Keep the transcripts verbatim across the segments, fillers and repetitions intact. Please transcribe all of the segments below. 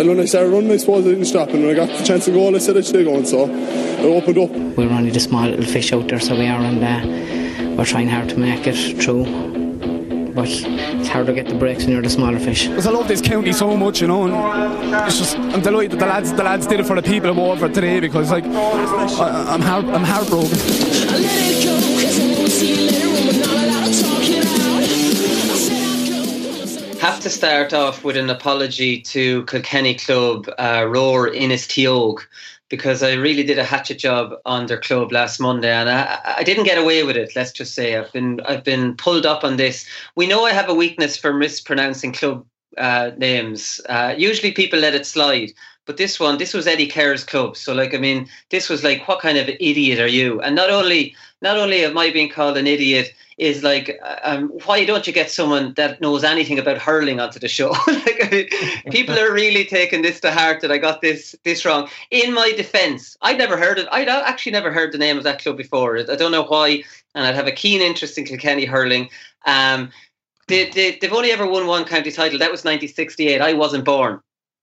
And when I started running, I suppose I didn't stop, and when I got the chance to go, I said I should go, and so it opened up. We're only the small little fish out there, so we are, and uh, we're trying hard to make it through. But it's hard to get the breaks when you're the smaller fish. Because I love this county so much, you know, and it's just, I'm delighted the lads, the lads did it for the people of Waterford today, because like, I, I'm heart, I'm heartbroken. I let it go, 'cause I won't see you later when we're not allowed to talk it out. I said I'd go. Have to start off with an apology to Kilkenny club uh, Roar Innisteog, because I really did a hatchet job on their club last Monday, and I, I didn't get away with it. Let's just say I've been I've been pulled up on this. We know I have a weakness for mispronouncing club uh, names. Uh, usually people let it slide, but this one, this was Eddie Kerr's club. So, like, I mean, this was like, what kind of idiot are you? And not only not only am I being called an idiot, is like, um, why don't you get someone that knows anything about hurling onto the show? Like, I mean, people are really taking this to heart that I got this this wrong. In my defence, I'd never heard it. I'd actually never heard the name of that club before. I don't know why, and I'd have a keen interest in Kilkenny hurling. Um, they, they, they've only ever won one county title. That was nineteen sixty-eight. I wasn't born.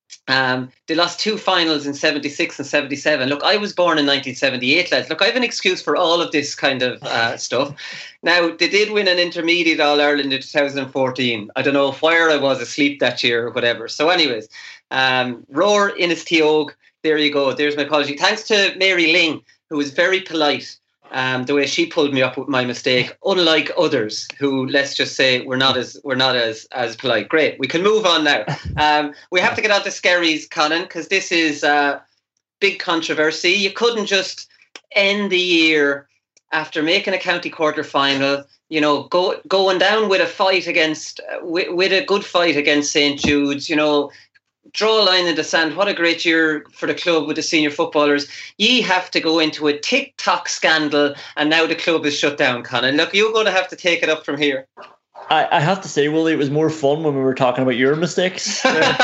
Um, they lost two finals in seventy-six and seventy-seven. Look, I was born in nineteen seventy-eight, lads. Look, I have an excuse for all of this kind of uh, stuff. Now, they did win an intermediate All-Ireland in two thousand fourteen. I don't know where I was asleep that year or whatever. So anyways, um, Roar Innisteog, there you go. There's my apology. Thanks to Mary Ling, who was very polite. Um, the way she pulled me up with my mistake, unlike others who, let's just say, we're not as we're not as as polite. Great, we can move on now. Um, we have to get on to Skerries, Conan, because this is uh, big controversy. You couldn't just end the year after making a county quarter final, you know, go going down with a fight against uh, with, with a good fight against Saint Jude's, you know. Draw a line in the sand. What a great year for the club with the senior footballers. Ye have to go into a TikTok scandal, and now the club is shut down, Conan. Look, you're going to have to take it up from here. I, I have to say, Willie, it was more fun when we were talking about your mistakes.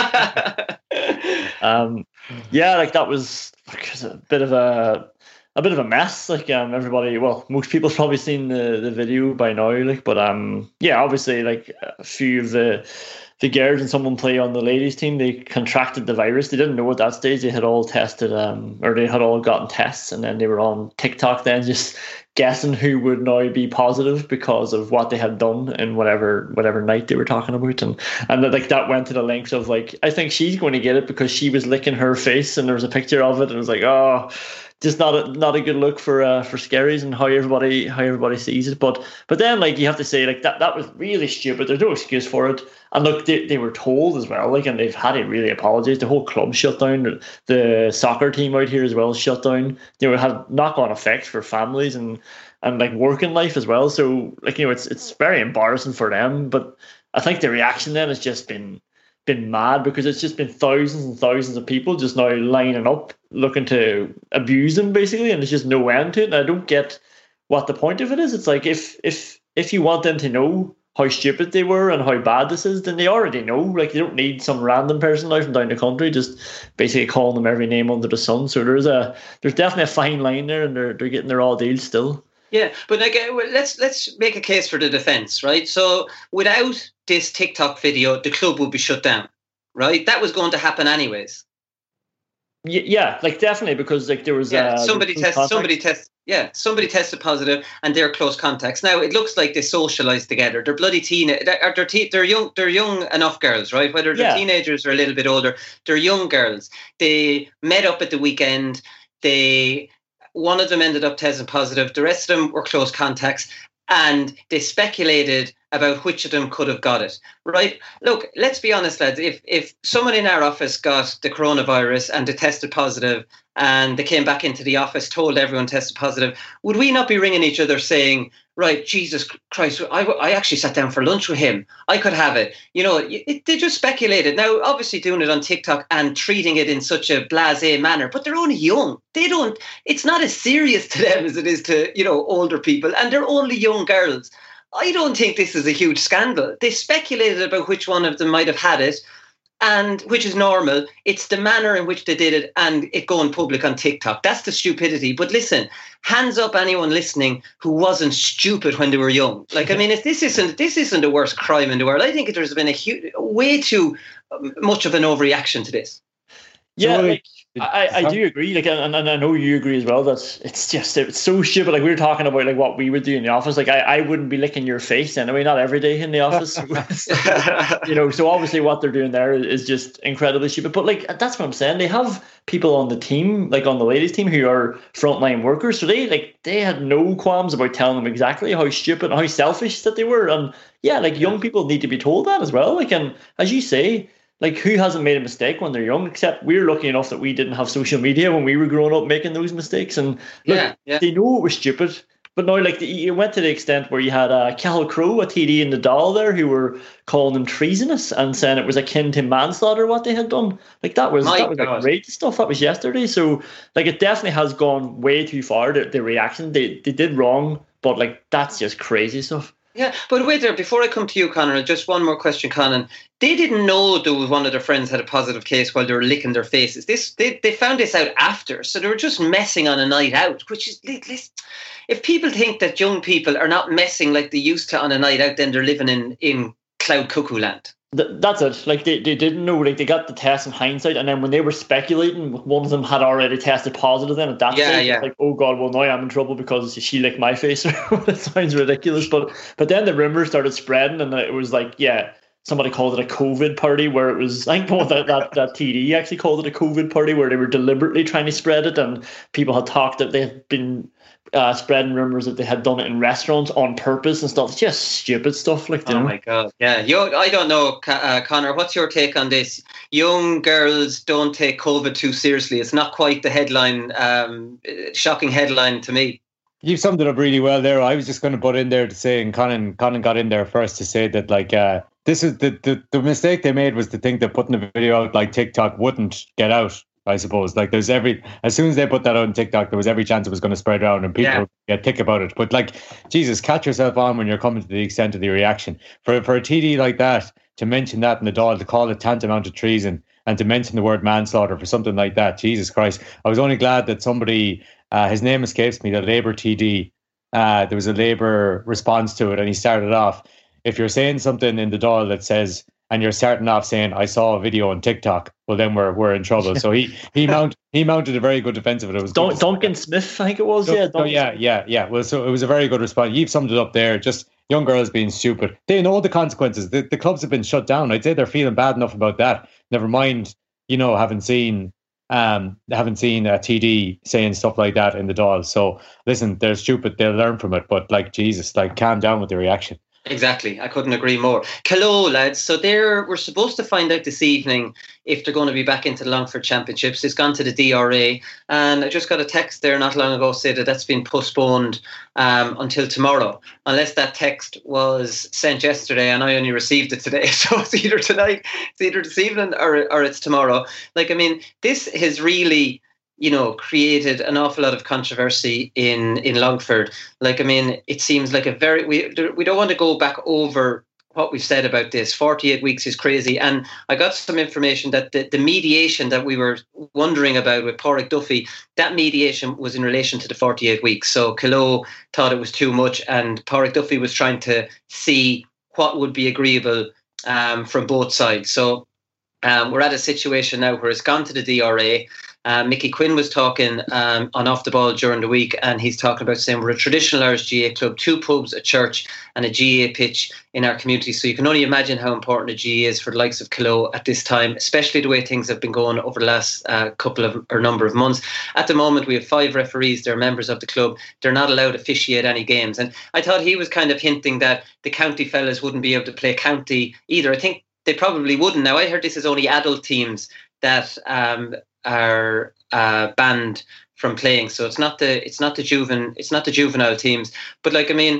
um, yeah, like that was a bit of a a bit of a mess. Like um, everybody, well, most people have probably seen the, the video by now. Like, but um, yeah, obviously, like a few of the. The girls and someone play on the ladies' team, they contracted the virus. They didn't know at that stage. They had all tested, um, or they had all gotten tests, and then they were on TikTok then just guessing who would now be positive because of what they had done in whatever whatever night they were talking about. And and like that went to the lengths of like, I think she's going to get it because she was licking her face and there was a picture of it, and it was like, oh, just not a not a good look for uh, for Skerries and how everybody how everybody sees it. But but then like you have to say like that that was really stupid. There's no excuse for it. And look, they, they were told as well, like, and they've had to really apologise. The whole club shut down. The soccer team out here as well shut down. You know, it had knock-on effects for families and, and like working life as well. So, like, you know, it's it's very embarrassing for them. But I think the reaction then has just been been mad because it's just been thousands and thousands of people just now lining up looking to abuse them basically, and there's just no end to it. And I don't get what the point of it is. It's like if if if you want them to know how stupid they were and how bad this is, then they already know. Like, they don't need some random person out from down the country just basically calling them every name under the sun. So there's a there's definitely a fine line there, and they're they're getting their all deals still. Yeah, but like, let's let's make a case for the defence, right? So without this TikTok video, the club would be shut down, right? That was going to happen anyways. Yeah, like definitely, because like there was yeah, uh, somebody test somebody test yeah somebody tested positive and they're close contacts. Now it looks like they socialised together. They're bloody teen they're they're, te- they're young they're young enough girls, right? Whether they're yeah. teenagers or a little bit older, they're young girls. They met up at the weekend. They one of them ended up testing positive. The rest of them were close contacts, and they speculated about which of them could have got it, right? Look, let's be honest, lads. If if someone in our office got the coronavirus and they tested positive and they came back into the office, told everyone tested positive, would we not be ringing each other saying, right, Jesus Christ, I, I actually sat down for lunch with him. I could have it. You know, it, they just speculated. Now, obviously doing it on TikTok and treating it in such a blasé manner, but they're only young. They don't, it's not as serious to them as it is to, you know, older people, and they're only young girls. I don't think this is a huge scandal. They speculated about which one of them might have had it, and which is normal. It's the manner in which they did it and it going public on TikTok. That's the stupidity. But listen, hands up anyone listening who wasn't stupid when they were young. Like, I mean, if this isn't this isn't the worst crime in the world, I think there's been a huge, way too much of an overreaction to this. Yeah, Surely, like I, I do agree. Like, and, and I know you agree as well. That it's just it's so stupid. Like we were talking about, like what we would do in the office. Like I, I wouldn't be licking your face anyway. Not every day in the office. You know. So obviously, what they're doing there is just incredibly stupid. But like that's what I'm saying. They have people on the team, like on the ladies' team, who are frontline workers. So they like they had no qualms about telling them exactly how stupid and how selfish that they were. And yeah, like young people need to be told that as well. Like, and as you say. Like, who hasn't made a mistake when they're young? Except we're lucky enough that we didn't have social media when we were growing up making those mistakes. And look, yeah, yeah. they know it was stupid. But now, like, the, it went to the extent where you had uh, Cahill Crowe, a T D in the Dáil there, who were calling them treasonous and saying it was akin to manslaughter what they had done. Like, that was My that was God. like great stuff. That was yesterday. So, like, it definitely has gone way too far, the, the reaction. They, they did wrong, but, like, that's just crazy stuff. Yeah, but wait there, before I come to you, Conor, just one more question, Conan. They didn't know there was one of their friends had a positive case while they were licking their faces. This they, they found this out after, so they were just messing on a night out, which is, if people think that young people are not messing like they used to on a night out, then they're living in, in cloud cuckoo land. That's it. Like they, they didn't know. Like they got the test in hindsight, and then when they were speculating, one of them had already tested positive. Then at that yeah, stage, yeah. it's like, oh god, well now I'm in trouble because she licked my face. It sounds ridiculous, but but then the rumors started spreading, and it was like, yeah, somebody called it a COVID party, where it was. I think well, that that that T D actually called it a COVID party, where they were deliberately trying to spread it, and people had talked that they had been. Uh, spreading rumors that they had done it in restaurants on purpose and stuff. It's just stupid stuff. Like, oh know? my god, yeah. You, I don't know, uh, Conor. What's your take on this? Young girls don't take COVID too seriously. It's not quite the headline, um, shocking headline to me. You've summed it up really well there. I was just going to butt in there to say, and Conan, Conan got in there first to say that, like, uh, this is the, the the mistake they made was to think that putting a video out like TikTok wouldn't get out. I suppose, like, there's every as soon as they put that on TikTok, there was every chance it was going to spread around and people yeah. would get thick about it. But like, Jesus, catch yourself on when you're coming to the extent of the reaction for for a T D like that to mention that in the Dáil, to call it tantamount to treason, and to mention the word manslaughter for something like that. Jesus Christ! I was only glad that somebody, uh, his name escapes me, the Labour T D. Uh, there was a Labour response to it, and he started off. If you're saying something in the Dáil that says. And you're starting off saying, I saw a video on TikTok. Well, then we're we're in trouble. So he he mount he mounted a very good defense of it. It was Dun- Duncan Smith, I think it was. So, yeah, oh, yeah, yeah, yeah. Well, so it was a very good response. You've summed it up there. Just young girls being stupid. They know the consequences. The, the clubs have been shut down. I'd say they're feeling bad enough about that. Never mind, you know, having seen um haven't seen a T D saying stuff like that in the Dáil. So listen, they're stupid. They'll learn from it. But like, Jesus, like, calm down with the reaction. Exactly. I couldn't agree more. Hello, lads. So they're, we're supposed to find out this evening if they're going to be back into the Longford Championships. It's gone to the D R A. And I just got a text there not long ago saying that that's been postponed um, until tomorrow. Unless that text was sent yesterday and I only received it today. So it's either tonight, it's either this evening or, or it's tomorrow. Like, I mean, this has really... you know, created an awful lot of controversy in, in Longford. Like, I mean, it seems like a very, we we don't want to go back over what we've said about this. forty-eight weeks is crazy. And I got some information that the, the mediation that we were wondering about with Pádraig Duffy, that mediation was in relation to the forty-eight weeks. So Kilo thought it was too much and Pádraig Duffy was trying to see what would be agreeable um, from both sides. So um, we're at a situation now where it's gone to the D R A. Uh, Mickey Quinn was talking um, on Off the Ball during the week, and he's talking about saying we're a traditional Irish G A A club, two pubs, a church and a G A A pitch in our community. So you can only imagine how important a G A A is for the likes of Kilo at this time, especially the way things have been going over the last uh, couple of or number of months. At the moment, we have five referees. They're members of the club. They're not allowed to officiate any games. And I thought he was kind of hinting that the county fellas wouldn't be able to play county either. I think they probably wouldn't. Now, I heard this is only adult teams that... Um, are uh, banned from playing, so it's not the it's not the juvenile it's not the juvenile teams. But like, I mean,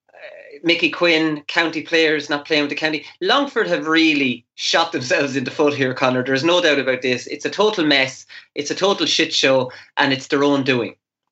uh, Mickey Quinn, county players not playing with the county. Longford have really shot themselves in the foot here, Conor. There's no doubt about this. It's a total mess. It's a total shit show, and it's their own doing.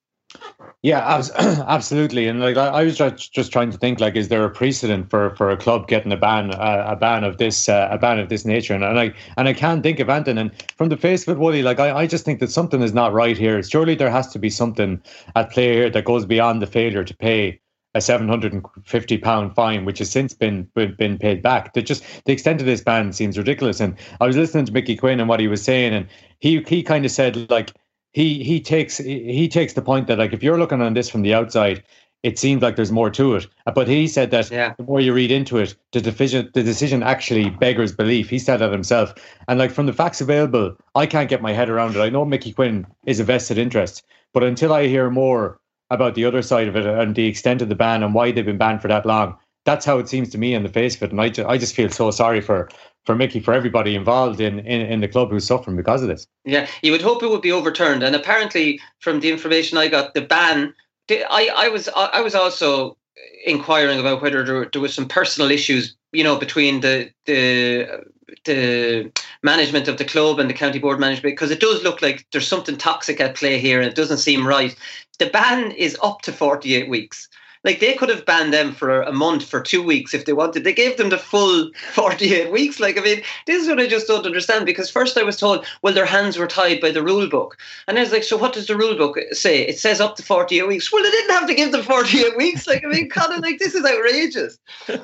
Yeah, absolutely. And like, I was just just trying to think, like, is there a precedent for, for a club getting a ban uh, a ban of this uh, a ban of this nature? And, and I and I can't think of anything. And from the face of it, Wooly, like, I, I just think that something is not right here. Surely there has to be something at play here that goes beyond the failure to pay a seven hundred fifty pound fine, which has since been, been been paid back. That just the extent of this ban seems ridiculous. And I was listening to Mickey Quinn and what he was saying, and he he kind of said like he he takes he takes the point that like if you're looking on this from the outside, it seems like there's more to it. But he said that yeah. the more you read into it, the decision the decision actually beggars belief. He said that himself. And like from the facts available, I can't get my head around it. I know Mickey Quinn is a vested interest, but until I hear more about the other side of it and the extent of the ban and why they've been banned for that long, that's how it seems to me on the face of it. And I, ju- I just feel so sorry for, for Mickey, for everybody involved in, in, in the club who's suffering because of this. Yeah, you would hope it would be overturned. And apparently, from the information I got, the ban, I, I was I was also inquiring about whether there, there was some personal issues, you know, between the the the management of the club and the county board management, because it does look like there's something toxic at play here and it doesn't seem right. The ban is up to forty-eight weeks. Like, they could have banned them for a month, for two weeks if they wanted. They gave them the full forty-eight weeks. Like, I mean, this is what I just don't understand, because first I was told, well, their hands were tied by the rule book. And I was like, so what does the rule book say? It says up to forty-eight weeks. Well, they didn't have to give them forty-eight weeks. Like, I mean, Colin, like, this is outrageous.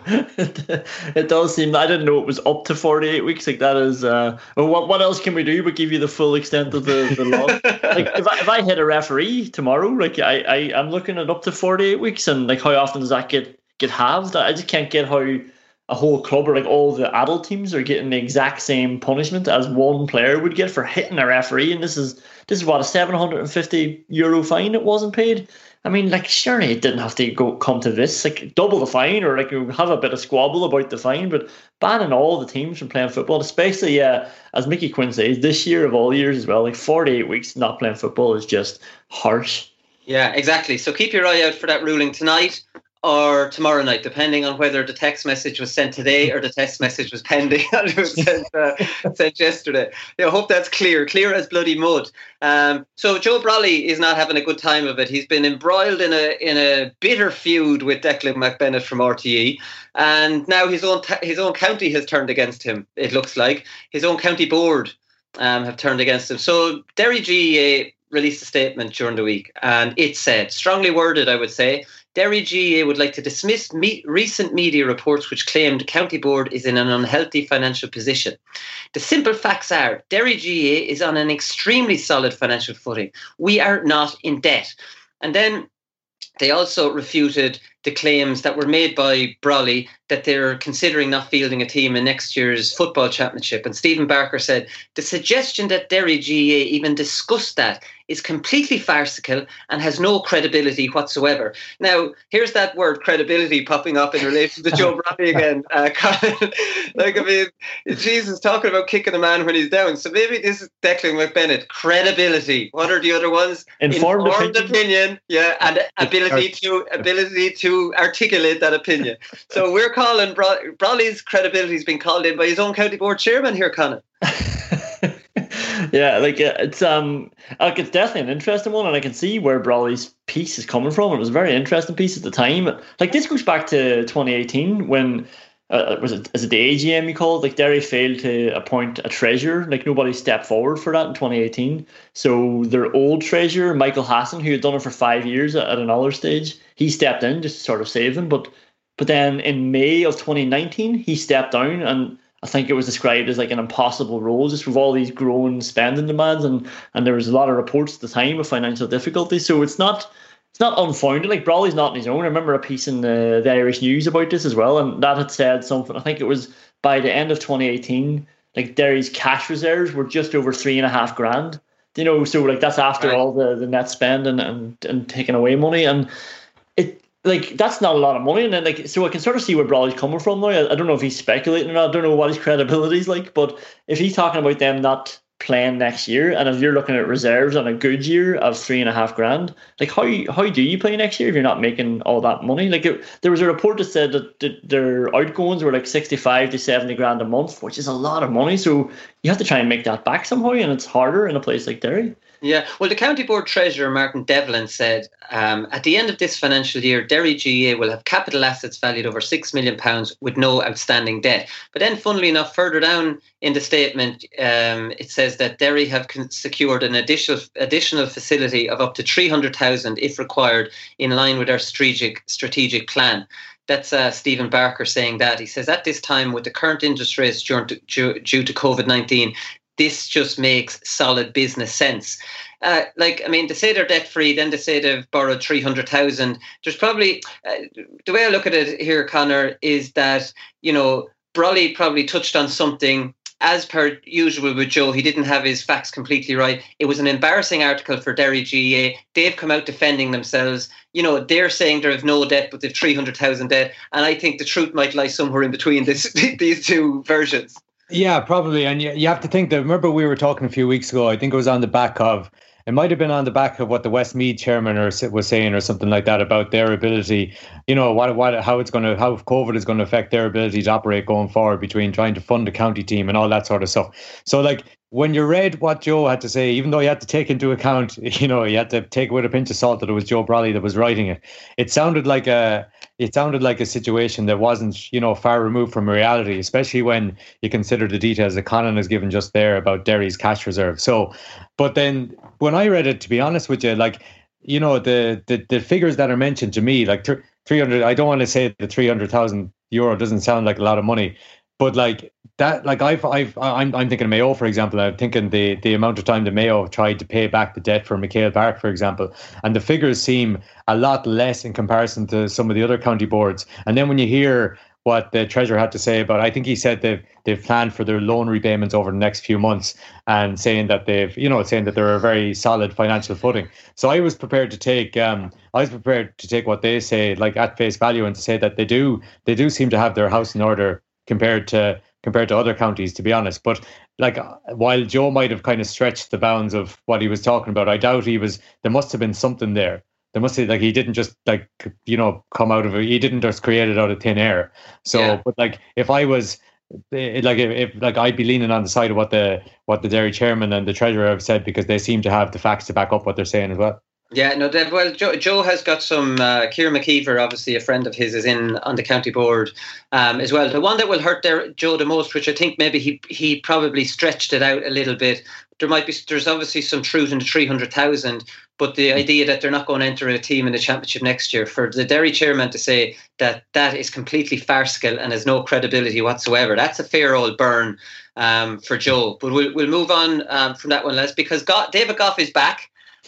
It does seem, I didn't know it was up to forty-eight weeks. Like, that is, uh, well, what, what else can we do but give you the full extent of the, the law? Like, if I, if I hit a referee tomorrow, like, I, I, I'm looking at up to forty-eight weeks, and like, how often does that get get halved? I just can't get how a whole club or like all the adult teams are getting the exact same punishment as one player would get for hitting a referee. And this is this is what, a seven hundred fifty euro fine it wasn't paid. I mean, like, surely it didn't have to go come to this. Like, double the fine, or like have a bit of squabble about the fine, but banning all the teams from playing football, especially yeah, as Mickey Quinn says, this year of all years as well. Like, forty-eight weeks not playing football is just harsh. Yeah, exactly. So keep your eye out for that ruling tonight or tomorrow night, depending on whether the text message was sent today or the text message was pending and it was sent, uh, sent yesterday. Yeah, I hope that's clear, clear as bloody mud. Um, so Joe Brolly is not having a good time of it. He's been embroiled in a in a bitter feud with Declan McBennett from R T E, and now his own ta- his own county has turned against him. It looks like his own county board um, have turned against him. So Derry G A A released a statement during the week, and it said, strongly worded, I would say, Derry G A A would like to dismiss me- recent media reports which claimed County Board is in an unhealthy financial position. The simple facts are, Derry G A A is on an extremely solid financial footing. We are not in debt. And then they also refuted the claims that were made by Brolly that they're considering not fielding a team in next year's football championship. And Stephen Barker said, the suggestion that Derry G A A even discussed that is completely farcical and has no credibility whatsoever. Now, here's that word credibility popping up in relation to Joe Brolly again. Uh, like, I mean, Jesus, talking about kicking a man when he's down. So maybe this is Declan McBennett. Credibility. What are the other ones? Informed, Informed opinion. opinion. Yeah, and ability to ability to articulate that opinion. So we're calling Bro- Brolly's credibility has been called in by his own county board chairman here, Conor. Yeah, like uh, it's um, like it's definitely an interesting one, and I can see where Brolly's piece is coming from. It was a very interesting piece at the time. Like, this goes back to twenty eighteen when uh, was it is it the A G M you call it? Like, Derry failed to appoint a treasurer. Like, nobody stepped forward for that in twenty eighteen. So their old treasurer, Michael Hassan, who had done it for five years at, at another stage, he stepped in just to sort of save them. But but then in May of twenty nineteen, he stepped down, and I think it was described as like an impossible role, just with all these growing spending demands, and and there was a lot of reports at the time of financial difficulties. So it's not it's not unfounded. Like, Brolly's not on his own. I remember a piece in the, the Irish News about this as well, and that had said something. I think it was by the end of twenty eighteen, like, Derry's cash reserves were just over three and a half grand. You know, so like that's after right. all the, the net spend and, and and taking away money, and it. Like, that's not a lot of money, and then like, so I can sort of see where Brolly's coming from now. I, I don't know if he's speculating or not. I don't know what his credibility is like, but if he's talking about them not playing next year, and if you're looking at reserves on a good year of three and a half grand, like, how how do you play next year if you're not making all that money? Like, it, there was a report that said that, that their outgoings were like sixty-five to seventy grand a month, which is a lot of money. So you have to try and make that back somehow, and it's harder in a place like Derry. Yeah, well, the County Board Treasurer, Martin Devlin, said, um, at the end of this financial year, Derry G A A will have capital assets valued over six million pounds with no outstanding debt. But then, funnily enough, further down in the statement, um, it says that Derry have con- secured an additional additional facility of up to three hundred thousand if required, in line with our strategic, strategic plan. That's uh, Stephen Barker saying that. He says, at this time, with the current interest rates due to, due, due to COVID nineteen, this just makes solid business sense. Uh, like, I mean, to say they're debt free, then to say they've borrowed three hundred thousand. There's probably, uh, the way I look at it here, Conor, is that, you know, Brolly probably touched on something. As per usual with Joe, he didn't have his facts completely right. It was an embarrassing article for Derry G A A. They've come out defending themselves. You know, they're saying they have no debt, but they've three hundred thousand debt. And I think the truth might lie somewhere in between this, these two versions. Yeah, probably. And you, you have to think that, remember we were talking a few weeks ago, I think it was on the back of, it might have been on the back of what the Westmeath chairman or was saying or something like that about their ability, you know, what, what, how it's going to, how COVID is going to affect their ability to operate going forward between trying to fund the county team and all that sort of stuff. So like, when you read what Joe had to say, even though you had to take into account, you know, you had to take it with a pinch of salt that it was Joe Brolly that was writing it. It sounded like a, it sounded like a situation that wasn't, you know, far removed from reality, especially when you consider the details that Conan has given just there about Derry's cash reserve. So, but then when I read it, to be honest with you, like, you know, the the, the figures that are mentioned to me, like three hundred, I don't want to say the three hundred thousand euro doesn't sound like a lot of money. But like that, like I've, I've, I'm, I'm thinking of Mayo, for example. I'm thinking the the amount of time the Mayo tried to pay back the debt for McHale Park, for example, and the figures seem a lot less in comparison to some of the other county boards. And then when you hear what the treasurer had to say about, I think he said they've they've planned for their loan repayments over the next few months, and saying that they've, you know, saying that they're a very solid financial footing. So I was prepared to take, um, I was prepared to take what they say like at face value, and to say that they do, they do seem to have their house in order compared to compared to other counties, to be honest. But like, while Joe might have kind of stretched the bounds of what he was talking about, I doubt he was, there must have been something there. There must be, like, he didn't just, like, you know, come out of it. He didn't just create it out of thin air. So, yeah. But like, if I was, like, if, if like I'd be leaning on the side of what the what the Derry chairman and the treasurer have said, because they seem to have the facts to back up what they're saying as well. Yeah, no, well, Joe, Joe has got some, uh, Kieran McKeever, obviously a friend of his, is in on the county board um, as well. The one that will hurt their, Joe the most, which I think maybe he he probably stretched it out a little bit. There might be, there's obviously some truth in the three hundred thousand, but the idea that they're not going to enter a team in the championship next year, for the Derry chairman to say that that is completely farcical and has no credibility whatsoever, that's a fair old burn um, for Joe. But we'll, we'll move on um, from that one, Les, because Go- David Goff is back.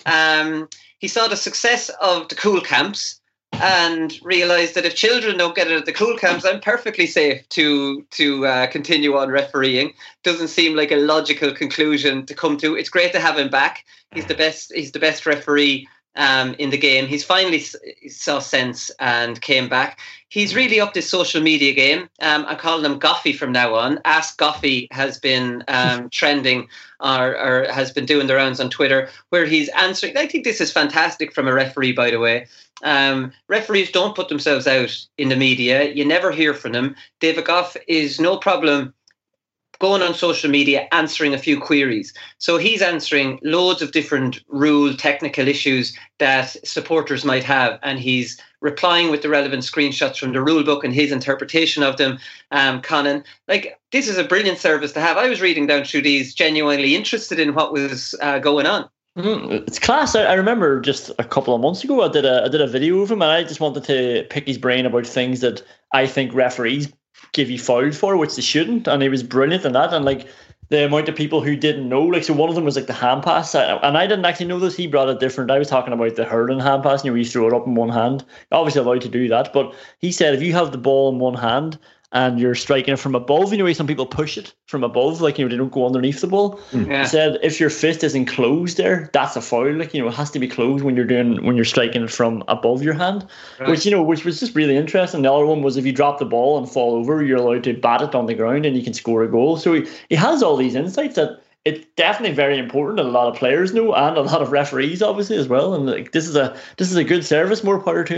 Um, he saw the success of the cool camps and realised that if children don't get it at the cool camps, I'm perfectly safe to to uh, continue on refereeing. Doesn't seem like a logical conclusion to come to. It's great to have him back. He's the best. He's the best referee um, in the game. He's finally saw sense and came back. He's really upped his social media game. Um, I'm calling him Goffy from now on. Ask Goffy has been um, trending or, or has been doing the rounds on Twitter, where he's answering. I think this is fantastic from a referee, by the way. Um, referees don't put themselves out in the media. You never hear from them. David Goff is no problem going on social media, answering a few queries. So he's answering loads of different rule technical issues that supporters might have, and he's replying with the relevant screenshots from the rule book and his interpretation of them. Um, Conan, like, this is a brilliant service to have. I was reading down through these, genuinely interested in what was uh, going on. Mm, it's class. I, I remember just a couple of months ago, I did a I did a video of him, and I just wanted to pick his brain about things that I think referees give you fouled for, which they shouldn't. And he was brilliant in that. And like the amount of people who didn't know, like, so one of them was like the hand pass, and I didn't actually know this. He brought it different. I was talking about the hurling hand pass, and you know, you throw it up in one hand. Obviously allowed to do that, but he said if you have the ball in one hand and you're striking it from above, you know, some people push it from above, like, you know, they don't go underneath the ball. Yeah. He said if your fist isn't closed there, that's a foul. Like, you know, it has to be closed when you're doing when you're striking it from above your hand. Right. Which, you know, which was just really interesting. The other one was if you drop the ball and fall over, you're allowed to bat it on the ground and you can score a goal. So he, he has all these insights that it's definitely very important that a lot of players know, and a lot of referees obviously as well. And like, this is a this is a good service. More power to him.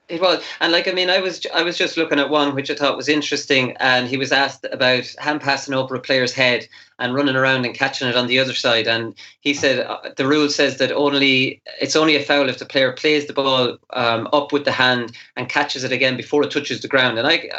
It was, and like I mean, I was I was just looking at one which I thought was interesting, and he was asked about hand passing over a player's head and running around and catching it on the other side, and he said uh, the rule says that only it's only a foul if the player plays the ball um, up with the hand and catches it again before it touches the ground, and I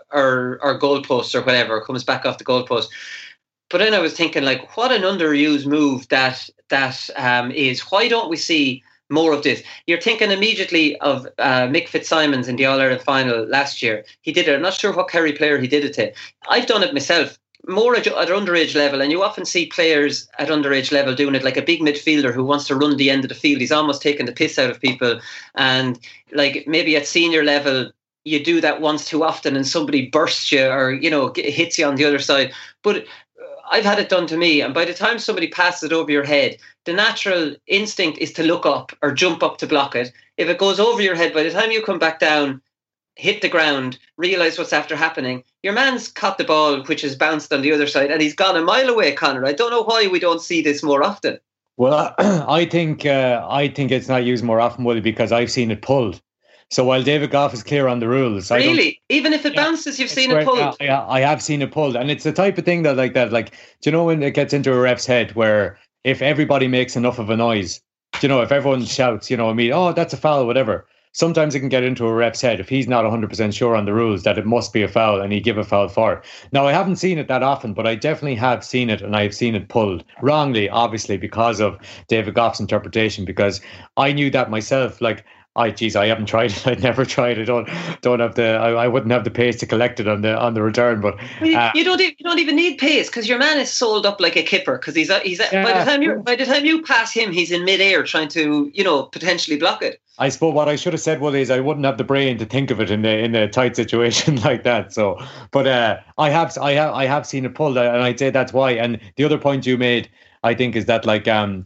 or or goalpost or whatever, comes back off the goalpost. But then I was thinking, like, what an underused move that that um, is. Why don't we see more of this? You're thinking immediately of uh, Mick Fitzsimons in the All-Ireland final last year. He did it. I'm not sure what Kerry player he did it to. I've done it myself, more at, at underage level, and you often see players at underage level doing it, like a big midfielder who wants to run the end of the field. He's almost taking the piss out of people. And like maybe at senior level, you do that once too often and somebody bursts you or, you know, hits you on the other side. But I've had it done to me, and by the time somebody passes it over your head, the natural instinct is to look up or jump up to block it. If it goes over your head, by the time you come back down, hit the ground, realise what's after happening, your man's caught the ball, which has bounced on the other side, and he's gone a mile away, Conor. I don't know why we don't see this more often. Well, I think uh, I think it's not used more often, Willie, because I've seen it pulled. So while David Goff is clear on the rules, really, even if it yeah, bounces, you've seen it pulled. Yeah, I have seen it pulled, and it's the type of thing that, like that, like, do you know when it gets into a ref's head, where if everybody makes enough of a noise, do you know, if everyone shouts, you know, I mean, oh, that's a foul, whatever. Sometimes it can get into a ref's head if he's not one hundred percent sure on the rules that it must be a foul, and he give a foul for it. Now, I haven't seen it that often, but I definitely have seen it, and I've seen it pulled wrongly, obviously, because of David Goff's interpretation. Because I knew that myself, like. I geez, I haven't tried it. I'd never tried it. Don't don't have the. I, I wouldn't have the pace to collect it on the on the return. But you, uh, you don't you don't even need pace because your man is sold up like a kipper. Because he's he's yeah. by the time you by the time you pass him, he's in midair trying to you know potentially block it. I suppose what I should have said, Willie, is I wouldn't have the brain to think of it in a in a tight situation like that. So, but uh, I have I have I have seen it pulled, and I'd say that's why. And the other point you made, I think, is that like um.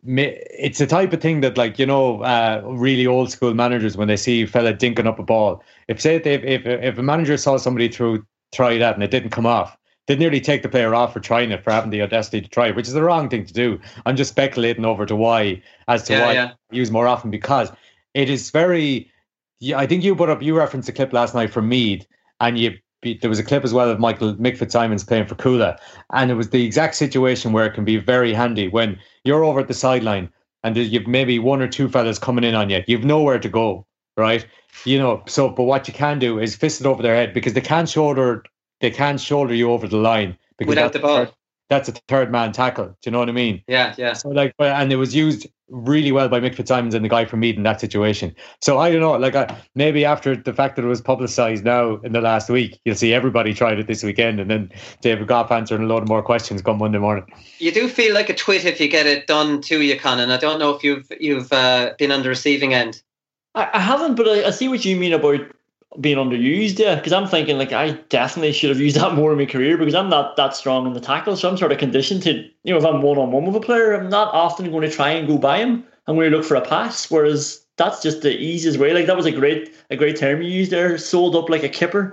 it's the type of thing that, like, you know, uh, really old school managers, when they see a fella dinking up a ball, if say if if if a manager saw somebody through try that and it didn't come off, they'd nearly take the player off for trying it, for having the audacity to try it, which is the wrong thing to do. I'm just speculating over to why, as to yeah, why yeah. use more often, because it is very. Yeah, I think you put up you referenced a clip last night from Meath, and you. There was a clip as well of Michael Mick Fitzsimons playing for Coola, and it was the exact situation where it can be very handy when you're over at the sideline and you've maybe one or two fellas coming in on you. You've nowhere to go, right? You know. So, but what you can do is fist it over their head, because they can't shoulder they can't shoulder you over the line because without the ball. Third, that's a third man tackle. Do you know what I mean? Yeah, yeah. So like, and it was used really well by Mick Fitzsimons and the guy from Meath in that situation. So I don't know, like I, maybe after the fact that it was publicised now in the last week, you'll see everybody tried it this weekend, and then David Goff answering a load more questions come Monday morning. You do feel like a twit if you get it done to you, Conan. I don't know if you've you've uh, been on the receiving end. I, I haven't, but I, I see what you mean about being underused, yeah, because I'm thinking, like, I definitely should have used that more in my career, because I'm not that strong in the tackle, so I'm sort of conditioned to, you know, if I'm one-on-one with a player, I'm not often going to try and go by him. I'm going to look for a pass, whereas that's just the easiest way. Like, that was a great a great term you used there, sold up like a kipper.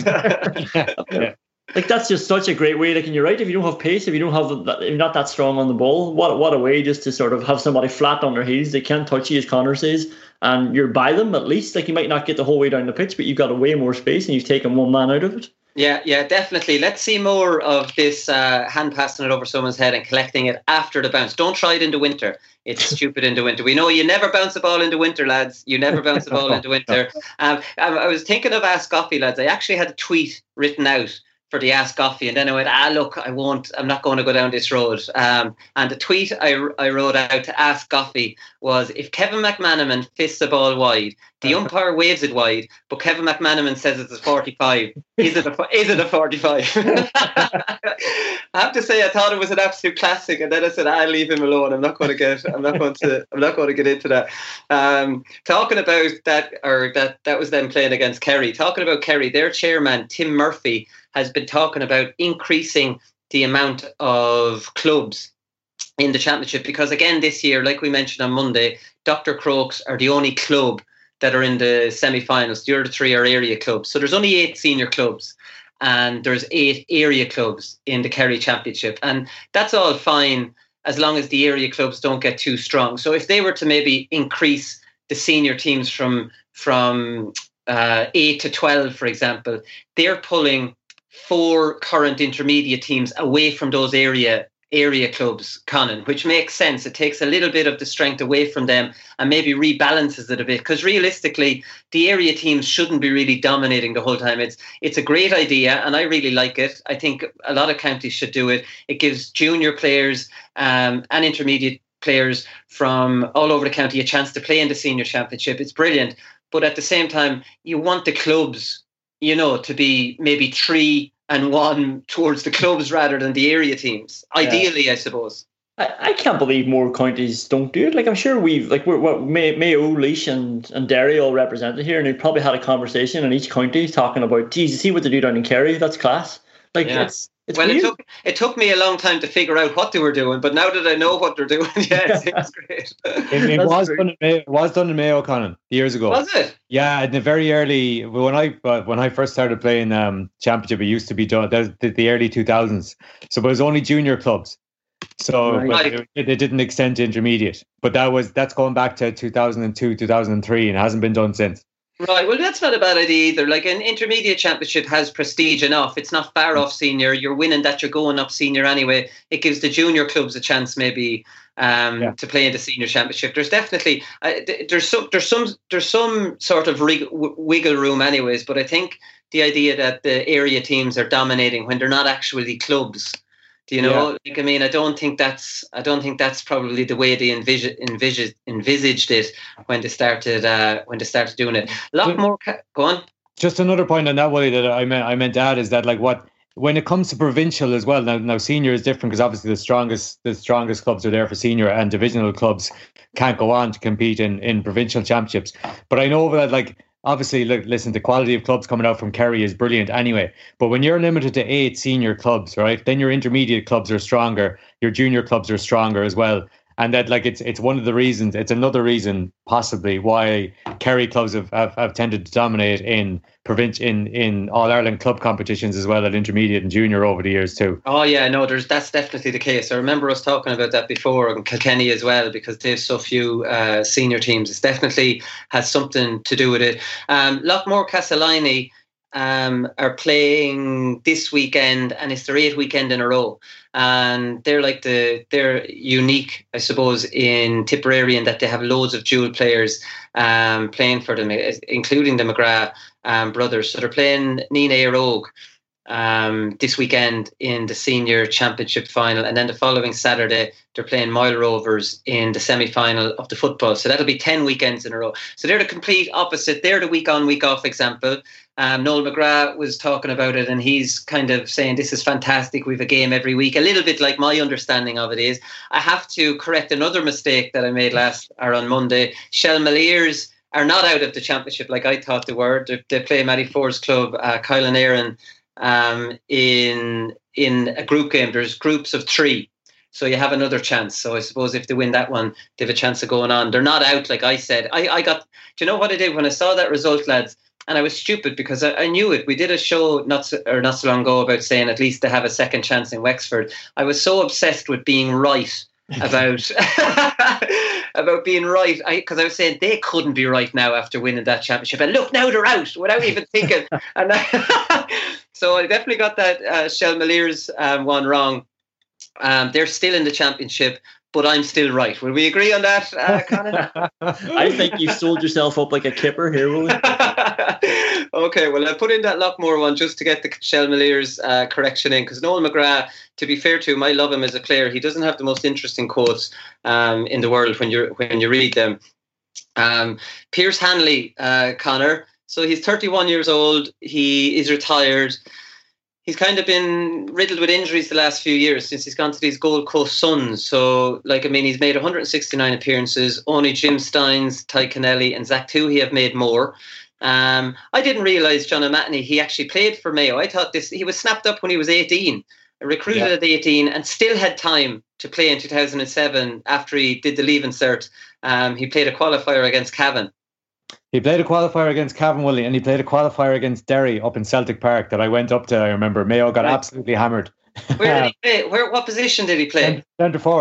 yeah. Like, that's just such a great way. Like, and you're right, if you don't have pace, if you don't have, if you're not that strong on the ball, what what a way just to sort of have somebody flat on their heels. They can't touch you, as Conor says, and you're by them at least. Like, you might not get the whole way down the pitch, but you've got a way more space and you've taken one man out of it. Yeah, yeah, definitely. Let's see more of this uh, hand passing it over someone's head and collecting it after the bounce. Don't try it into winter. It's stupid into winter. We know you never bounce a ball into winter, lads. You never bounce a ball into winter. Um, I was thinking of Ask Goffey, lads. I actually had a tweet written out for the Ask Goffey, and then I went, ah, look, I won't, I'm not going to go down this road. Um, and the tweet I, I wrote out to Ask Goffey was, if Kevin McManaman fists the ball wide, the umpire waves it wide, but Kevin McManaman says it's a forty-five. Is it a, is it a forty-five? I have to say, I thought it was an absolute classic, and then I said, I'll leave him alone. I'm not going to get, I'm not going to, I'm not going to get into that. Um, talking about that, or that, that was them playing against Kerry. Talking about Kerry, their chairman, Tim Murphy, has been talking about increasing the amount of clubs in the championship, because again this year, like we mentioned on Monday, Doctor Crokes are the only club that are in the semi-finals. The other three are area clubs. So there's only eight senior clubs and there's eight area clubs in the Kerry Championship. And that's all fine as long as the area clubs don't get too strong. So if they were to maybe increase the senior teams from from uh, eight to twelve, for example, they're pulling four current intermediate teams away from those area area clubs, Conan, which makes sense. It takes a little bit of the strength away from them and maybe rebalances it a bit, because realistically the area teams shouldn't be really dominating the whole time. It's it's a great idea and I really like it. I think a lot of counties should do it. It gives junior players um, and intermediate players from all over the county a chance to play in the senior championship. It's brilliant, but at the same time you want the clubs, you know, to be maybe three and one towards the clubs rather than the area teams. Ideally, yeah. I suppose. I, I can't believe more counties don't do it. Like, I'm sure we've, like, we're what May, Mayo, Laois, and, and Derry all represented here, and they probably had a conversation in each county talking about, geez, you see what they do down in Kerry? That's class. Like, yeah. it's it's well, weird. it took it took me a long time to figure out what they were doing, but now that I know what they're doing, yeah, it seems great. It, it was done in Mayo, it was done in Mayo, Conan, years ago. Was it? Yeah, in the very early when I when I first started playing um, championship, it used to be done the, the early two thousands. So, but it was only junior clubs. So right. it, it didn't extend to intermediate. But that was that's going back to two thousand two, two thousand three, and hasn't been done since. Right, well, that's not a bad idea either. Like, an intermediate championship has prestige enough. It's not far off senior. You're winning that, you're going up senior anyway. It gives the junior clubs a chance maybe um, yeah. to play in the senior championship. There's definitely uh, there's some there's some there's some sort of rig- wiggle room anyways. But I think the idea that the area teams are dominating when they're not actually clubs. Do you know? Yeah. Like, I mean, I don't think that's I don't think that's probably the way they envis- envis- envisaged it when they started uh, when they started doing it. A lot more. Ca- go on. Just another point on that, Willie, that I meant I meant to add is that, like, what when it comes to provincial as well. Now, now senior is different because obviously the strongest the strongest clubs are there for senior, and divisional clubs can't go on to compete in in provincial championships. But I know that, like, obviously, look, listen, the quality of clubs coming out from Kerry is brilliant anyway. But when you're limited to eight senior clubs, right, then your intermediate clubs are stronger, your junior clubs are stronger as well. And that, like, it's it's one of the reasons, it's another reason possibly why Kerry clubs have, have, have tended to dominate in province in, in All Ireland club competitions as well at intermediate and junior over the years too. Oh yeah, no, there's that's definitely the case. I remember us talking about that before, and Kilkenny as well, because they have so few uh, senior teams. It definitely has something to do with it. Um, Loughmore Castleiney um, are playing this weekend, and it's their eighth weekend in a row. And they're like the they're unique, I suppose, in Tipperary in that they have loads of dual players um, playing for them, including the McGrath um, brothers. So they're playing Nina Aerogue um, this weekend in the senior championship final, and then the following Saturday they're playing Moyle Rovers in the semi-final of the football. So that'll be ten weekends in a row. So they're the complete opposite. They're the week on, week off example. Um, Noel McGrath was talking about it, and he's kind of saying this is fantastic. We have a game every week. A little bit like my understanding of it is. I have to correct another mistake that I made last or on Monday. Shelmaliers are not out of the championship like I thought they were. They, they play Matty Ford's club, uh, Kyle and Aaron, um, in in a group game. There's groups of three. So you have another chance. So I suppose if they win that one, they have a chance of going on. They're not out, like I said. I, I got, do you know what I did when I saw that result, lads? And I was stupid because I, I knew it. We did a show not so, or not so long ago about saying at least they have a second chance in Wexford. I was so obsessed with being right about about being right, because I, I was saying they couldn't be right now after winning that championship. And look, now they're out without even thinking. And I, so I definitely got that uh, Shelmaliers um, one wrong. Um, they're still in the championship, but I'm still right. Will we agree on that, uh, Conan? I think you've sold yourself up like a kipper here, Willie. Okay, well, I put in that Loughmore one just to get the Shelmaliers uh, correction in, because Noel McGrath, to be fair to him, I love him as a player. He doesn't have the most interesting quotes um, in the world when you when you read them. Um, Pierce Hanley, uh, Connor. So he's thirty-one years old. He is retired. He's kind of been riddled with injuries the last few years since he's gone to these Gold Coast Suns. So, like, I mean, he's made one hundred sixty-nine appearances. Only Jim Steins, Ty Kennelly and Zach Toohey have made more. Um, I didn't realise John O'Mahony, he actually played for Mayo. I thought this he was snapped up when he was eighteen, recruited yeah. at eighteen, and still had time to play in two thousand seven after he did the Leaving Cert. Um, he played a qualifier against Cavan. He played a qualifier against Cavan, Willie, and he played a qualifier against Derry up in Celtic Park that I went up to. I remember Mayo got right. absolutely hammered. Where did he play? Where? What position did he play? Centre forward.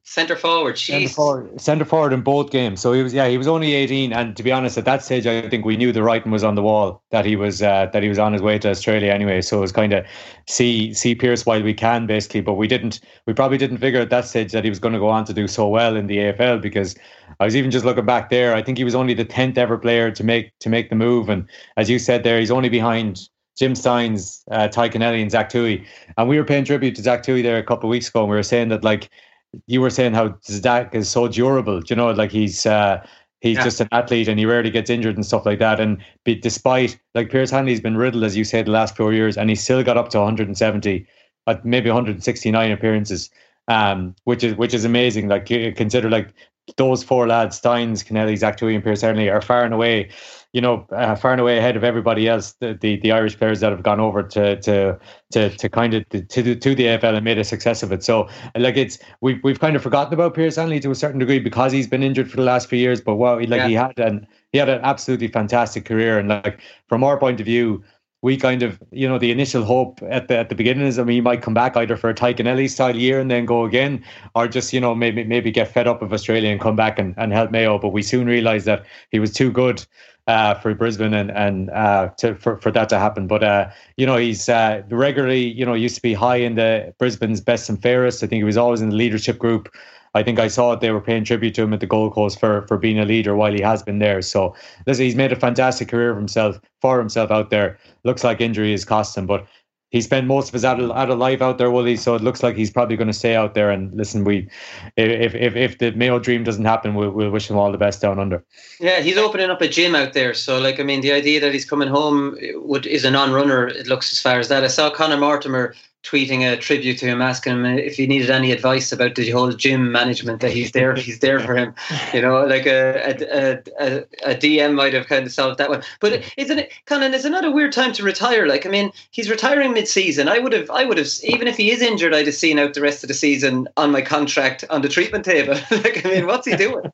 Centre forward, centre forward, centre forward in both games. So he was, yeah, he was only eighteen, and to be honest, at that stage, I think we knew the writing was on the wall that he was uh, that he was on his way to Australia anyway. So it was kind of see see Pearce while we can, basically. But we didn't, we probably didn't figure at that stage that he was going to go on to do so well in the A F L, because I was even just looking back there. I think he was only the tenth ever player to make to make the move, and as you said there, he's only behind Jim Steins, uh, Ty Kennelly, and Zach Toohey. And we were paying tribute to Zach Toohey there a couple of weeks ago, and we were saying that, like, you were saying how Zach is so durable, you know, like he's uh, he's yeah. just an athlete and he rarely gets injured and stuff like that. And be, despite, like, Pearce Hanley's been riddled, as you said, the last four years, and he still got up to one hundred seventy, uh, maybe one hundred sixty-nine appearances, um, which is which is amazing. Like, you consider, like, those four lads, Steins, Kennelly, Zach Toohey, and Pearce Hanley, are far and away, you know, uh, far and away ahead of everybody else. The, the the Irish players that have gone over to to to to kind of to to, to the A F L and made a success of it. So, like, it's we've we've kind of forgotten about Pearce Hanley to a certain degree because he's been injured for the last few years. But wow, like yeah. he had an he had an absolutely fantastic career, and, like, from our point of view, we kind of, you know, the initial hope at the at the beginning is, I mean, he might come back either for a Ty Kennelly style year and then go again, or just, you know, maybe maybe get fed up of Australia and come back and, and help Mayo. But we soon realised that he was too good uh, for Brisbane and and uh, to for, for that to happen. But uh, you know, he's uh, regularly, you know, used to be high in the Brisbane's best and fairest. I think he was always in the leadership group. I think I saw it, they were paying tribute to him at the Gold Coast for, for being a leader while he has been there. So listen, he's made a fantastic career of himself for himself out there. Looks like injury has cost him, but he spent most of his adult, adult life out there, Wooly. So it looks like he's probably going to stay out there. And listen, we if if if the Mayo dream doesn't happen, we'll, we'll wish him all the best down under. Yeah, he's opening up a gym out there. So, like, I mean, the idea that he's coming home would is a non-runner. It looks as far as that. I saw Conor Mortimer tweeting a tribute to him, asking him if he needed any advice about the whole gym management, that he's there, he's there for him. You know, like a a, a, a D M might have kind of solved that one. But isn't it, Conan, is it not a weird time to retire? Like, I mean, he's retiring mid-season. I would have, I would have, even if he is injured, I'd have seen out the rest of the season on my contract on the treatment table. Like, I mean, what's he doing?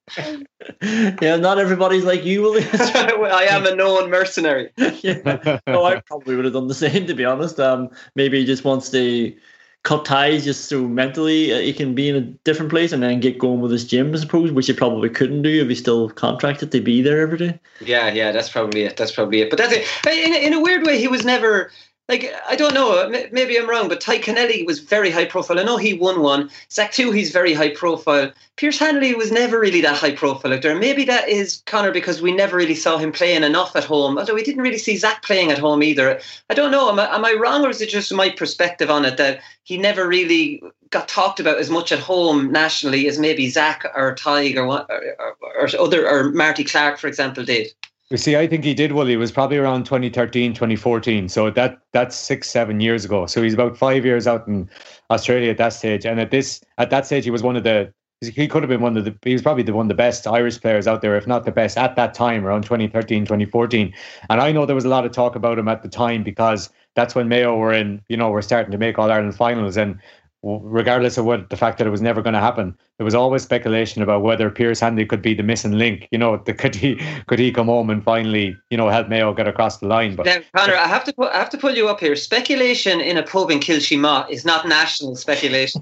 Yeah, not everybody's like you, Willie. I am a known mercenary. Yeah. No, I probably would have done the same, to be honest. Um, maybe he just wants to cut ties just so mentally uh, he can be in a different place and then get going with his gym, I suppose, which he probably couldn't do if he's still contracted to be there every day. Yeah, yeah, that's probably it. That's probably it. But that's it. In, in a weird way, he was never... Like, I don't know, maybe I'm wrong, but Ty Kennelly was very high profile. I know he won one. Zach Toohey's very high profile. Pearce Hanley was never really that high profile out there. Maybe that is, Conor, because we never really saw him playing enough at home. Although we didn't really see Zach playing at home either. I don't know, am I, am I wrong, or is it just my perspective on it that he never really got talked about as much at home nationally as maybe Zach or Ty or, or, or, or other, or Marty Clark, for example, did? You see, I think he did well. He was probably around twenty thirteen, twenty fourteen. So that that's six, seven years ago. So he's about five years out in Australia at that stage. And at this, at that stage, he was one of the, he could have been one of the, he was probably the one of the best Irish players out there, if not the best at that time, around twenty thirteen, twenty fourteen. And I know there was a lot of talk about him at the time because that's when Mayo were in, you know, we're starting to make All-Ireland finals. And regardless of what the fact that it was never going to happen, there was always speculation about whether Pearce Hanley could be the missing link. You know, the, could he could he come home and finally, you know, help Mayo get across the line? But now, Conor, I have to put, I have to pull you up here. Speculation in a pub in Kilshima is not national speculation.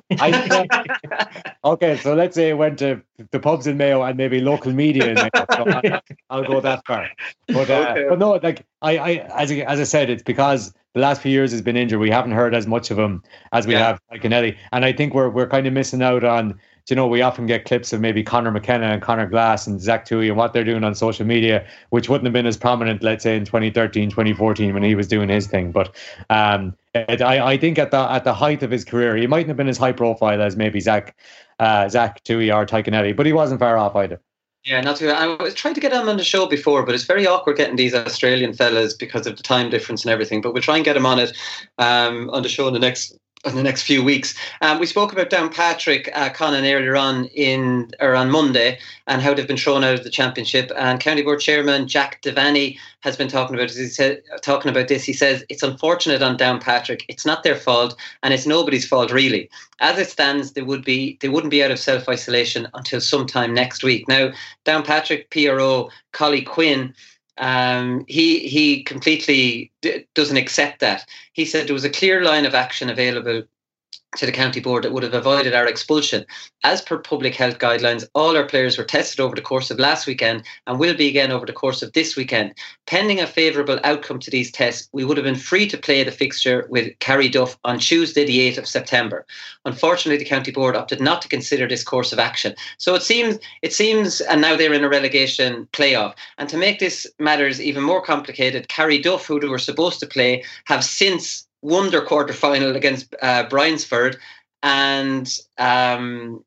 I, okay, so let's say it went to the pubs in Mayo and maybe local media in Mayo. So I, I'll go that far. But uh, okay. but no, like I, I as I, as I said, it's because the last few years has been injured. We haven't heard as much of him as we yeah. have like Kennelly, and I think we're we're kind of missing out on. You know, we often get clips of maybe Conor McKenna and Conor Glass and Zach Toohey and what they're doing on social media, which wouldn't have been as prominent, let's say, in twenty thirteen, twenty fourteen when he was doing his thing. But um, it, I, I think at the at the height of his career, he mightn't have been as high profile as maybe Zach uh, Zach Toohey or Ty Kennelly, but he wasn't far off either. Yeah, not too. I was trying to get him on the show before, but it's very awkward getting these Australian fellas because of the time difference and everything. But we'll try and get him on it um, on the show in the next. in the next few weeks. Um, we spoke about Downpatrick, uh, Conan, earlier on in or on Monday, and how they've been thrown out of the championship. And County Board Chairman Jack Devaney has been talking about this. He said, talking about this. He says it's unfortunate on Downpatrick. It's not their fault, and it's nobody's fault really. As it stands, they would be they wouldn't be out of self isolation until sometime next week. Now, Downpatrick P R O Collie Quinn. Um, he he completely d- doesn't accept that. He said there was a clear line of action available to the county board that would have avoided our expulsion. As per public health guidelines, all our players were tested over the course of last weekend and will be again over the course of this weekend. Pending a favourable outcome to these tests, we would have been free to play the fixture with Carryduff on Tuesday the eighth of September. Unfortunately, the county board opted not to consider this course of action. So it seems, it seems, and now they're in a relegation playoff. And to make this matters even more complicated, Carryduff, who they were supposed to play, have since won their quarter-final against uh, Bryansford, and um,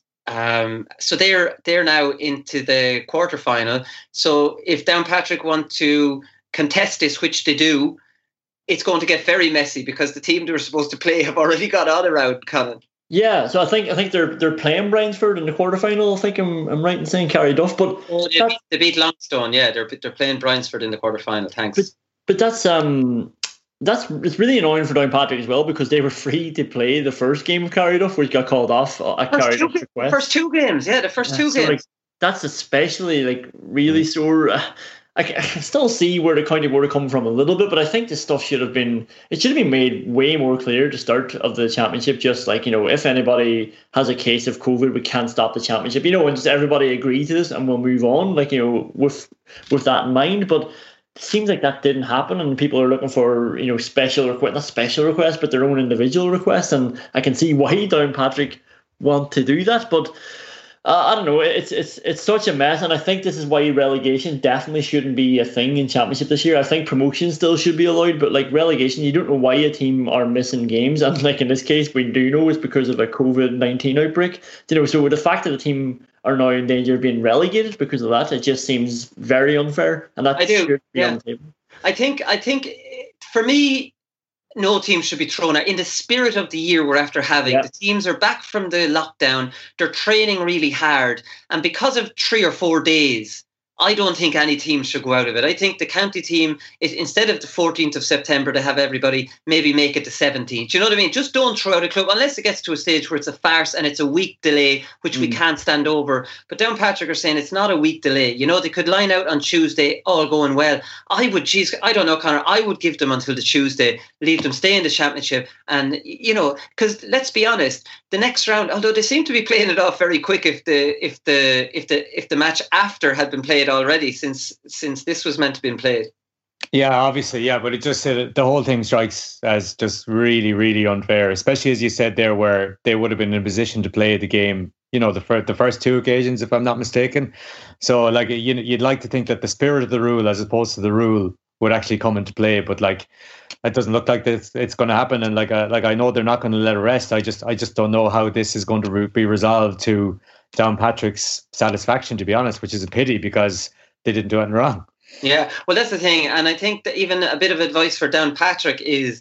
um, so they're they're now into the quarter-final. So if Downpatrick want to contest this, which they do, it's going to get very messy because the team they were supposed to play have already got on around, Colin. Yeah, so I think I think they're they're playing Bryansford in the quarter-final. I think I'm I'm right in saying Carryduff, but oh, they, beat, they beat Longstone. Yeah, they're they're playing Bryansford in the quarter-final. Thanks. But, but that's um. That's it's really annoying for Downpatrick as well because they were free to play the first game of Carryduff, which got called off at Carryduff's request. First two games, yeah, the first yeah, two so games. Like, that's especially like really sore. I, I can still see where the county board are coming from a little bit, but I think this stuff should have been it should have been made way more clear at the start of the championship. Just like, you know, if anybody has a case of COVID, we can't stop the championship. You know, and just everybody agree to this and we'll move on. Like, you know, with with that in mind, but. It seems like that didn't happen, and people are looking for, you know, special requests, not special requests, but their own individual requests. And I can see why Downpatrick want to do that, but uh, I don't know. It's it's it's such a mess, and I think this is why relegation definitely shouldn't be a thing in Championship this year. I think promotion still should be allowed, but like relegation, you don't know why a team are missing games, and like in this case, we do know it's because of a COVID nineteen outbreak. You know, so with the fact that the team are now in danger of being relegated because of that, it just seems very unfair, and that I do. should be yeah. on the table. I think I think for me, no team should be thrown out. In the spirit of the year we're after having, yeah. the teams are back from the lockdown. They're training really hard. And because of three or four days, I don't think any team should go out of it. I think the county team, it, instead of the fourteenth of September to have everybody, maybe make it the seventeenth. You know what I mean? Just don't throw out a club unless it gets to a stage where it's a farce and it's a week delay, which mm. we can't stand over. But Downpatrick are saying it's not a week delay. You know, they could line out on Tuesday, all going well. I would, geez, I don't know, Conor, I would give them until the Tuesday, leave them stay in the championship. And, you know, because let's be honest, the next round, although they seem to be playing it off very quick if the if the if the if the match after had been played already, since since this was meant to be played. Yeah, obviously, yeah, but it just uh, the whole thing strikes as just really, really unfair, especially as you said there, where they would have been in a position to play the game, you know, the first the first two occasions, if I'm not mistaken. So, like, you you'd like to think that the spirit of the rule, as opposed to the rule, would actually come into play, but like, it doesn't look like this, it's going to happen. And like, uh, like I know they're not going to let it rest. I just, I just don't know how this is going to re- be resolved to Downpatrick's satisfaction, to be honest, which is a pity because they didn't do anything wrong. Yeah, well, that's the thing. And I think that even a bit of advice for Downpatrick is,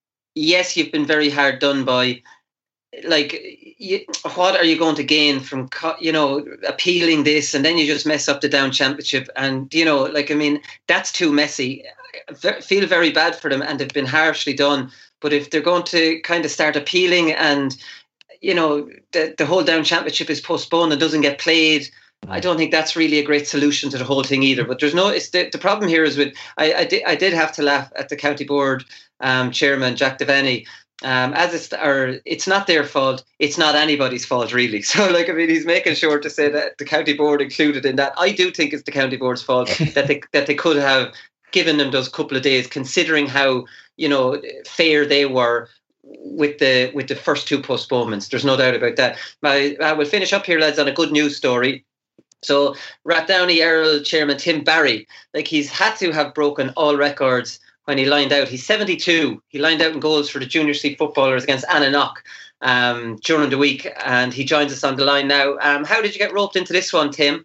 yes, you've been very hard done by. Like, you, what are you going to gain from, you know, appealing this, and then you just mess up the Down Championship? And, you know, like, I mean, that's too messy. I feel very bad for them, and they've been harshly done. But if they're going to kind of start appealing and, you know, the, the whole Down Championship is postponed and doesn't get played, I don't think that's really a great solution to the whole thing either. But there's no, it's the, the problem here is with, I, I, did, I did have to laugh at the county board um, chairman, Jack Devaney. Um, as it's, or it's not their fault, it's not anybody's fault really. So, like, I mean, he's making sure to say that the county board included in that. I do think it's the county board's fault that they that they could have given them those couple of days, considering how, you know, fair they were with the with the first two postponements. There's no doubt about that. I, I will finish up here, lads, on a good news story. So, Rathdowney Earl chairman Tim Barry, like, he's had to have broken all records when he lined out. He's seventy-two. He lined out in goals for the Junior C footballers against Annanock um, during the week, and he joins us on the line now. Um, how did you get roped into this one, Tim?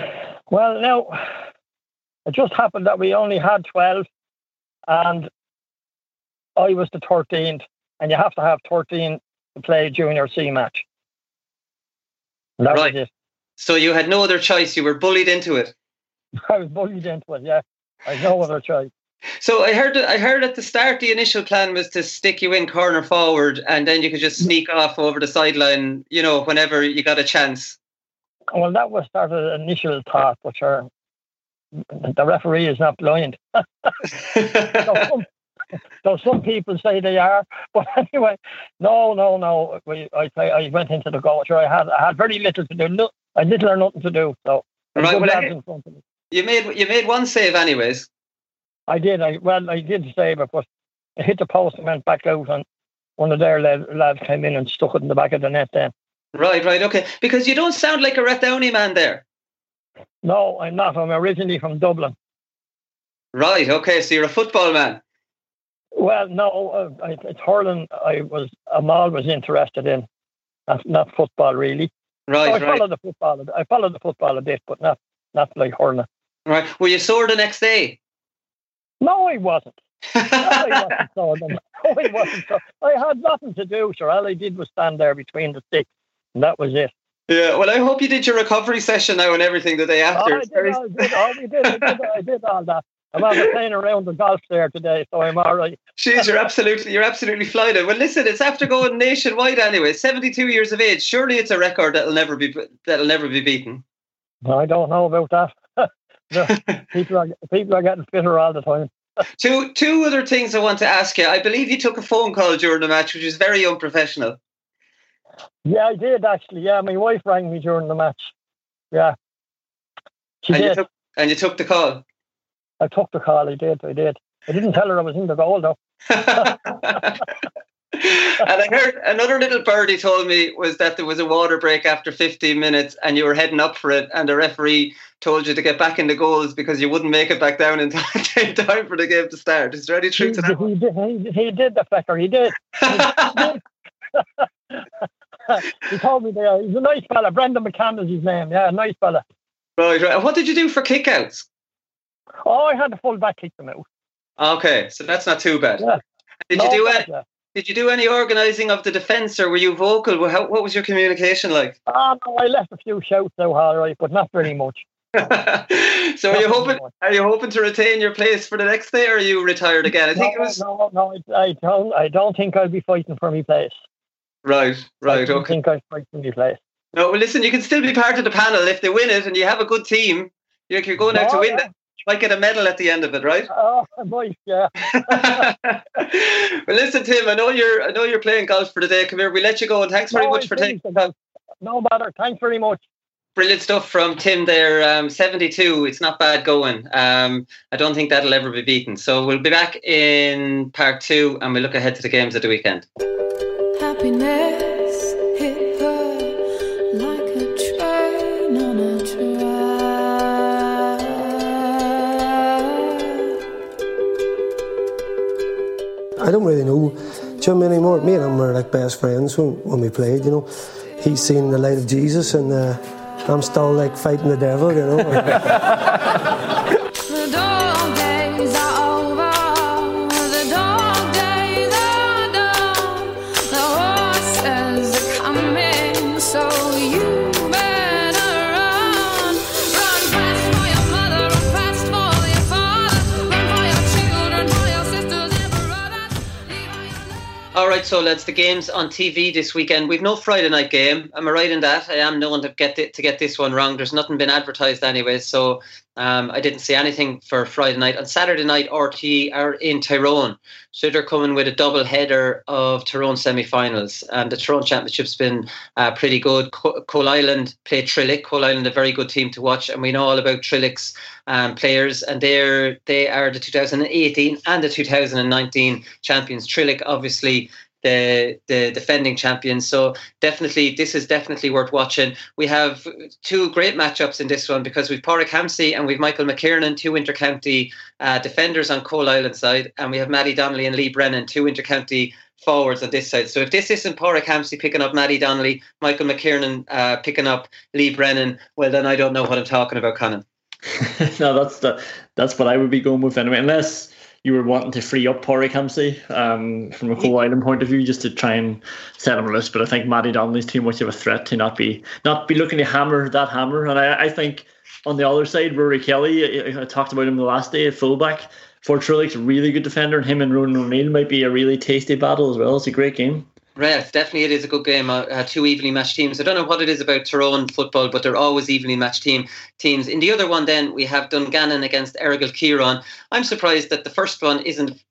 Well, now, it just happened that we only had twelve, and I was the thirteenth, and you have to have thirteen to play a Junior C match. And that right. was it. So you had no other choice. You were bullied into it. I was bullied into it, yeah. I had no other choice. So I heard I heard at the start the initial plan was to stick you in corner forward, and then you could just sneak off over the sideline, you know, whenever you got a chance. Well, that was sort of the initial thought, but sure, the referee is not blind. so some, Though some people say they are, but anyway, no, no, no. We, I play, I went into the goal. Sure, I had I had very little to do. No, I had little or nothing to do. So right, good well, lads I, in front of me. You made you made one save, anyways. I did. I well, I did save it, but I hit the post and went back out, and one of their lads came in and stuck it in the back of the net. Then. Right, right, okay. Because you don't sound like a Rathdowney man there. No, I'm not. I'm originally from Dublin. Right, okay. So you're a football man. Well, no, uh, I, it's hurling. I was Amal was interested in, not, not football really. Right, so I right. followed the football. I followed the football a bit, but not not like hurling. Right. Were you sore the next day? No, I wasn't. no, I wasn't sore. No, I wasn't sore. I had nothing to do. Sure, all I did was stand there between the sticks, and that was it. Yeah. Well, I hope you did your recovery session now and everything the day after. Oh, I did, I did, oh, we did, I did, I did all that. I'm after playing around the golf there today, so I'm all right. Jeez, you're absolutely, you're absolutely flying it. Well, listen, it's after going nationwide anyway. seventy-two years of age. Surely it's a record that'll never be that'll never be beaten. I don't know about that. No, people are people are getting fitter all the time. two two other things I want to ask you. I believe you took a phone call during the match, which is very unprofessional. Yeah, I did actually. Yeah, my wife rang me during the match. Yeah, she and did. You took, and you took the call. I took the call. I did. I did. I didn't tell her I was in the goal though. And I heard another little birdie told me was that there was a water break after fifteen minutes and you were heading up for it and the referee told you to get back in the goals because you wouldn't make it back down in time, in time for the game to start. Is there any truth to that? He did, he, he did the fecker. He did. He, did. He told me there. He's a nice fella. Brendan McCann is his name. Yeah, a nice fella. Right, right. And what did you do for kickouts? Oh, I had the full back kick them out. Okay, so that's not too bad. Yeah. Did no, you do bad, it? yeah. Did you do any organising of the defence, or were you vocal? How, what was your communication like? Oh, no, I left a few shouts out, all right, but not very much. So are you hoping? Are you hoping to retain your place for the next day, or are you retired again? I think no, it was. No, no, I don't. I don't think I'll be fighting for my place. Right, right, I don't okay. think I'll fight for my place. No, well, listen, you can still be part of the panel if they win it, and you have a good team. You're you're going out no, to win yeah. it. Might get a medal at the end of it, right? Oh, I might, yeah. Well, listen, Tim. I know you're. I know you're playing golf for the day. Come here. We let you go, and thanks very no, much for taking. No matter. Thanks very much. Brilliant stuff from Tim there. Um, seventy-two. It's not bad going. Um, I don't think that'll ever be beaten. So we'll be back in part two, and we'll look ahead to the games at the weekend. Happiness hit her like a train on a track. I don't really know Jim anymore. Me and him were like best friends when, when we played, you know. He's seen the light of Jesus and uh, I'm still like fighting the devil, you know. The dog days are over. The dog days are done. The horses are coming, so you better run. Run fast for your mother, run fast for your father. Run for your children, for your sisters and brothers. All right, so lads, the games on T V this weekend. We've no Friday night game. Am I right in that? I am known to get th- to get this one wrong. There's nothing been advertised anyway, so um, I didn't see anything for Friday night. On Saturday night, R T E are in Tyrone, so they're coming with a double header of Tyrone semi-finals. And the Tyrone Championship's been uh, pretty good. Co- Coal Island play Trillick. Coal Island, a very good team to watch, and we know all about Trillick's um, players, and they're they are the two thousand eighteen and the two thousand nineteen champions. Trillick, obviously, the the defending champions. So definitely, this is definitely worth watching. We have two great matchups in this one because we've Pádraig Hampsey and we've Michael McKiernan, two inter-county uh, defenders on Coal Island side, and we have Maddie Donnelly and Lee Brennan, two inter-county forwards on this side. So if this isn't Pádraig Hampsey picking up Maddie Donnelly, Michael McKiernan uh, picking up Lee Brennan, well then I don't know what I'm talking about, Conan. No, that's the that's what I would be going with anyway, unless you were wanting to free up Pádraig Hampsey um, from a Coal Island point of view, just to try and set him loose. But I think Maddie Donnelly's too much of a threat to not be not be looking to hammer that hammer. And I, I think on the other side, Rory Kelly, I, I talked about him the last day at fullback for Trillick's a really good defender, and him and Ronan O'Neill might be a really tasty battle as well. It's a great game. Yes, definitely it is a good game. Uh, uh, two evenly matched teams. I don't know what it is about Tyrone football, but they're always evenly matched team teams. In the other one then, we have Dungannon against Errigal Kieran. I'm surprised that the first one isn't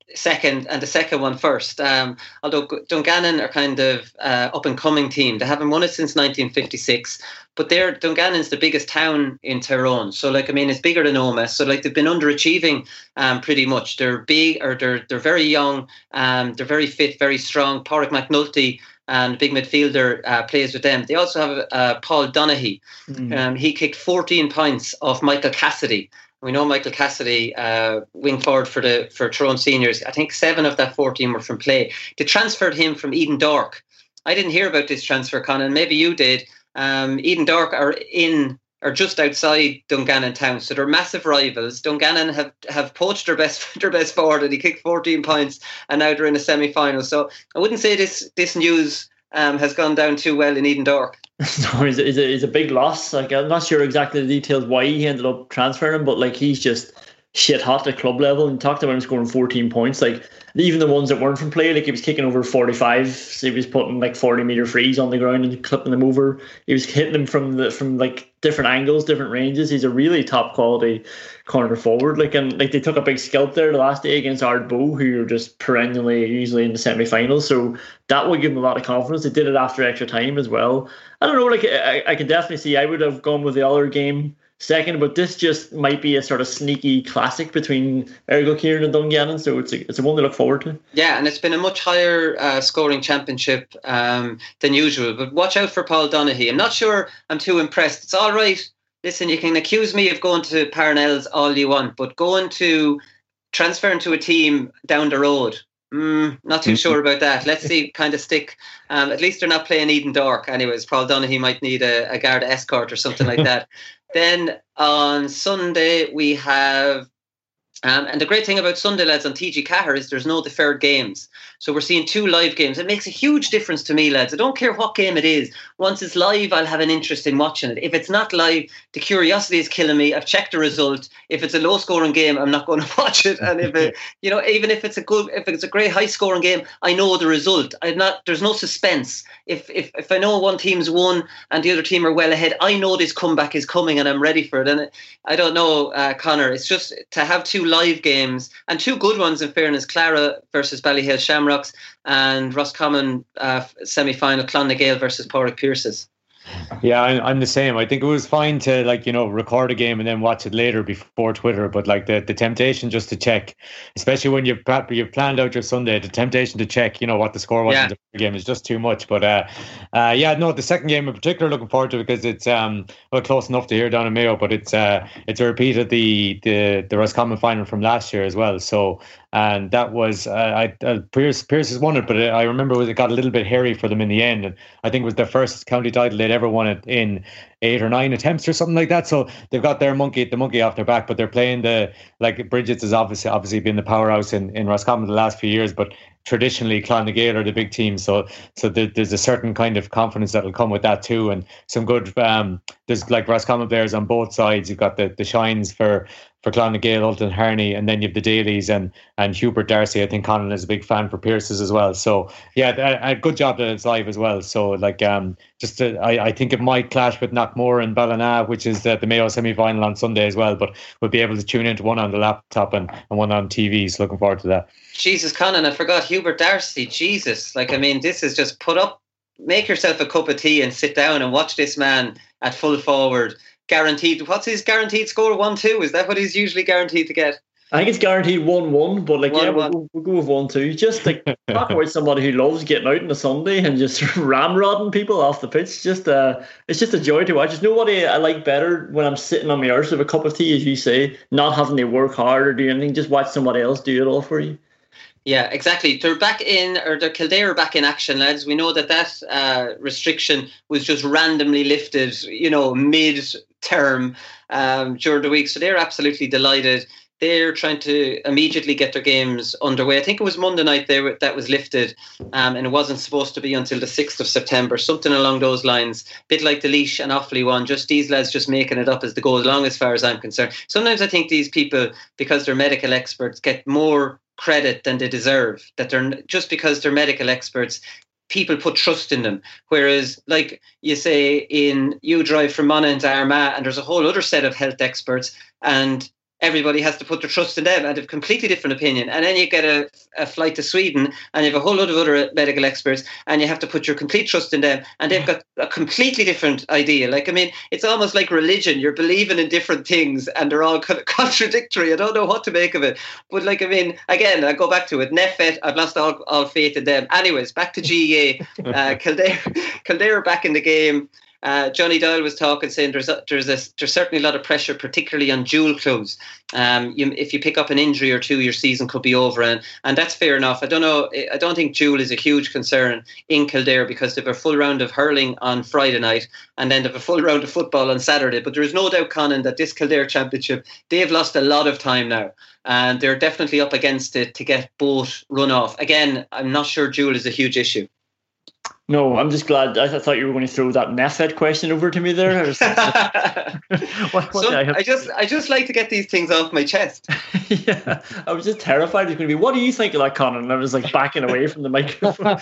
second and the second one first. Um, although Dungannon are kind of uh, up and coming team. They haven't won it since nineteen fifty-six, but they're Dungannon's the biggest town in Tyrone. So like I mean, it's bigger than Omagh. So like they've been underachieving um, pretty much. They're big or they're they're very young. Um, they're very fit, very strong. Pádraig McNulty, and big midfielder, uh, plays with them. They also have uh, Paul Donaghy. Mm. Um, he kicked fourteen points off Michael Cassidy. We know Michael Cassidy, uh, wing forward for the for Tyrone Seniors. I think seven of that fourteen were from play. They transferred him from Eden Dork. I didn't hear about this transfer, Conan. Maybe you did. Um, Eden Dork are in or just outside Dungannon town, so they're massive rivals. Dungannon have, have poached their best their best forward, and he kicked fourteen points, and now they're in a semi-final. So I wouldn't say this this news um, has gone down too well in Eden Dork. No, it's a, it's, a, it's a big loss. Like I'm not sure exactly the details why he ended up transferring him, but like he's just shit hot at club level. And talked about him scoring fourteen points. Like even the ones that weren't from play, like he was kicking over forty-five. So he was putting like forty meter frees on the ground and clipping them over. He was hitting them from the from like different angles, different ranges. He's a really top quality corner forward. Like and like they took a big scalp there the last day against Ardbow, who are just perennially usually in the semi-finals. So that would give them a lot of confidence. They did it after extra time as well. I don't know. Like I, I can definitely see. I would have gone with the other game second, but this just might be a sort of sneaky classic between Ergo Kieran and Dungannon, so it's a, it's a one to look forward to. Yeah, and it's been a much higher uh, scoring championship um, than usual, but watch out for Paul Donaghy. I'm not sure I'm too impressed. It's all right. Listen, you can accuse me of going to Parnells all you want, but going to transferring to a team down the road, mm, not too sure about that. Let's see, kind of stick. Um, at least they're not playing Eden Dork. Anyways, Paul Donaghy might need a, a guard escort or something like that. Then on Sunday we have, um, and the great thing about Sunday, lads, on T G Cahir is there's no deferred games. So we're seeing two live games. It makes a huge difference to me, lads. I don't care what game it is. Once it's live, I'll have an interest in watching it. If it's not live, the curiosity is killing me. I've checked the result. If it's a low-scoring game, I'm not going to watch it. And if it, you know, even if it's a good, if it's a great high-scoring game, I know the result. I'm not. There's no suspense. If if if I know one team's won and the other team are well ahead, I know this comeback is coming and I'm ready for it. And I don't know, uh, Connor. It's just to have two live games and two good ones. In fairness, Clara versus Ballyhale Shamrocks and Roscommon uh, semi-final, Clonagale versus Pádraig Pearses. Yeah, I'm, I'm the same. I think it was fine to, like, you know, record a game and then watch it later before Twitter, but like the, the temptation just to check, especially when you've, you've planned out your Sunday, the temptation to check, you know, what the score was yeah. in the game is just too much. But uh, uh, yeah, no, the second game in particular, looking forward to it because it's um well close enough to here down in Mayo, but it's uh it's a repeat of the the the Roscommon final from last year as well. So. And that was uh, I uh, Pearse Pearse has won it, but I remember it got a little bit hairy for them in the end. And I think it was their first county title they'd ever won it in eight or nine attempts or something like that. So they've got their monkey the monkey off their back, but they're playing the like Bridget's has obviously obviously been the powerhouse in, in Roscommon the last few years, but traditionally Clonagale are the big team, so so there, there's a certain kind of confidence that'll come with that too, and some good um there's like Roscommon players on both sides. You've got the the shines for for Clonagale, Ultan Harney, and then you have the Dailies and and Hubert Darcy. I think Conan is a big fan for Pearses as well. So yeah, a, a good job that it's live as well. So like um just to, I I think it might clash with Knockmore and Ballina, which is the, the Mayo semi-final on Sunday as well. But we'll be able to tune into one on the laptop and, and one on T V. So looking forward to that. Jesus, Conan, I forgot Hubert Darcy. Jesus, like I mean, this is just put up. Make yourself a cup of tea and sit down and watch this man at full forward. Guaranteed. What's his guaranteed score? One two. Is that what he's usually guaranteed to get? I think it's guaranteed one one, but like one, yeah, one. We'll, we'll go with one two. Just like talk about somebody who loves getting out on a Sunday and just ramrodding people off the pitch. Just uh, it's just a joy to watch. There's nobody I like better when I'm sitting on my arse with a cup of tea, as you say, not having to work hard or do anything. Just watch somebody else do it all for you. Yeah, exactly. They're back in, or they're Kildare back in action, lads. We know that that uh, restriction was just randomly lifted, you know, mid-term um, during the week. So they're absolutely delighted. They're trying to immediately get their games underway. I think it was Monday night they were, that was lifted, um, and it wasn't supposed to be until the sixth of September, something along those lines. A bit like the Laois and Offaly one, just these lads just making it up as they go along, as far as I'm concerned. Sometimes I think these people, because they're medical experts, get more credit than they deserve. That they're just because they're medical experts, people put trust in them. Whereas, like you say, in you drive from Monaghan to Armagh, and there's a whole other set of health experts, and everybody has to put their trust in them and have a completely different opinion. And then you get a, a flight to Sweden and you have a whole lot of other medical experts and you have to put your complete trust in them and they've got a completely different idea. Like, I mean, it's almost like religion. You're believing in different things and they're all kind of contradictory. I don't know what to make of it. But like, I mean, again, I go back to it. Neffet, I've lost all, all faith in them. Anyways, back to G A A. Uh, Kildare, Kildare back in the game. Uh, Johnny Doyle was talking, saying there's a, there's a, there's certainly a lot of pressure, particularly on dual clubs. Um, you, if you pick up an injury or two, your season could be over, and and that's fair enough. I don't know. I don't think dual is a huge concern in Kildare because they have a full round of hurling on Friday night, and then they have a full round of football on Saturday. But there is no doubt, Conan, that this Kildare Championship, they've lost a lot of time now. And they're definitely up against it to get both run off. Again, I'm not sure dual is a huge issue. No, I'm just glad. I thought you were going to throw that Neffet question over to me there. what, what so I, have... I just, I just like to get these things off my chest. Yeah, I was just terrified it was going to be. What do you think of that, Conan? And I was like backing away from the microphone.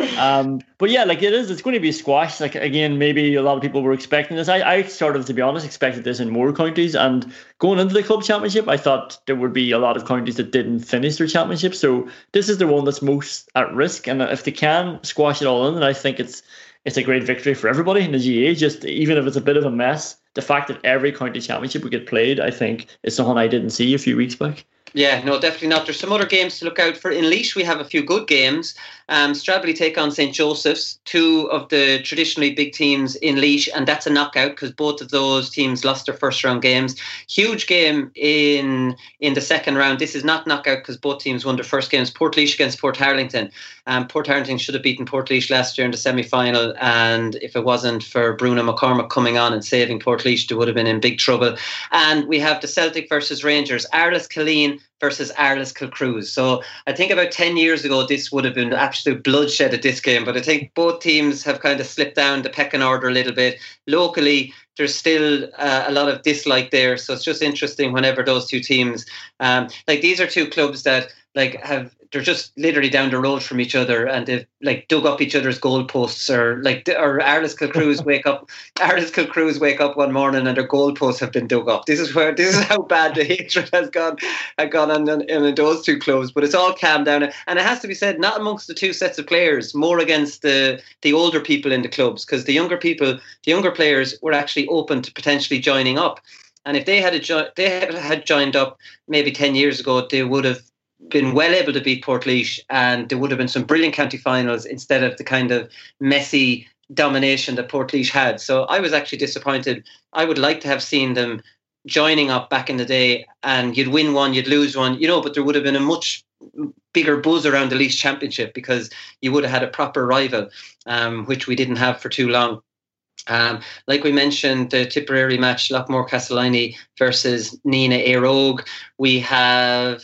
um, but yeah, like it is. It's going to be squashed. Like again, maybe a lot of people were expecting this. I, I sort of, to be honest, expected this in more counties. And going into the club championship, I thought there would be a lot of counties that didn't finish their championship. So this is the one that's most at risk. And if they can squash it all in, then I think it's it's a great victory for everybody in the G A A. Just even if it's a bit of a mess, the fact that every county championship would get played, I think, is something I didn't see a few weeks back. Yeah, no, definitely not. There's some other games to look out for. In Laois, we have a few good games. Um, Stradbally take on Saint Joseph's, two of the traditionally big teams in Laois, and that's a knockout because both of those teams lost their first round games. Huge game in in the second round. This is not knockout because both teams won their first games. Portlaoise against Port Harlington. Um, Port Harlington should have beaten Portlaoise last year in the semi-final, and if it wasn't for Bruno McCormack coming on and saving Portlaoise, they would have been in big trouble. And we have the Celtic versus Rangers, Arles Killeen versus Arles Kilcrews. So I think about ten years ago, this would have been absolute bloodshed at this game. But I think both teams have kind of slipped down the pecking order a little bit. Locally, there's still uh, a lot of dislike there. So it's just interesting whenever those two teams, um, like these are two clubs that like have, they're just literally down the road from each other and they've like dug up each other's goalposts, or like, or Arles Kilcrews wake up, Arles Kilcrews wake up one morning and their goalposts have been dug up. This is where, this is how bad the hatred has gone, has gone on in, in those two clubs. But it's all calmed down, and it has to be said, not amongst the two sets of players, more against the the older people in the clubs, because the younger people, the younger players were actually open to potentially joining up. And if they had a jo- they had, had joined up maybe ten years ago, they would have been well able to beat Portlaoise, and there would have been some brilliant county finals instead of the kind of messy domination that Portlaoise had. So I was actually disappointed. I would like to have seen them joining up back in the day, and you'd win one, you'd lose one, you know, but there would have been a much bigger buzz around the Laois Championship because you would have had a proper rival, um, which we didn't have for too long. Um, like we mentioned, the Tipperary match, Lockmore Castleiney versus Nina Éireoge. We have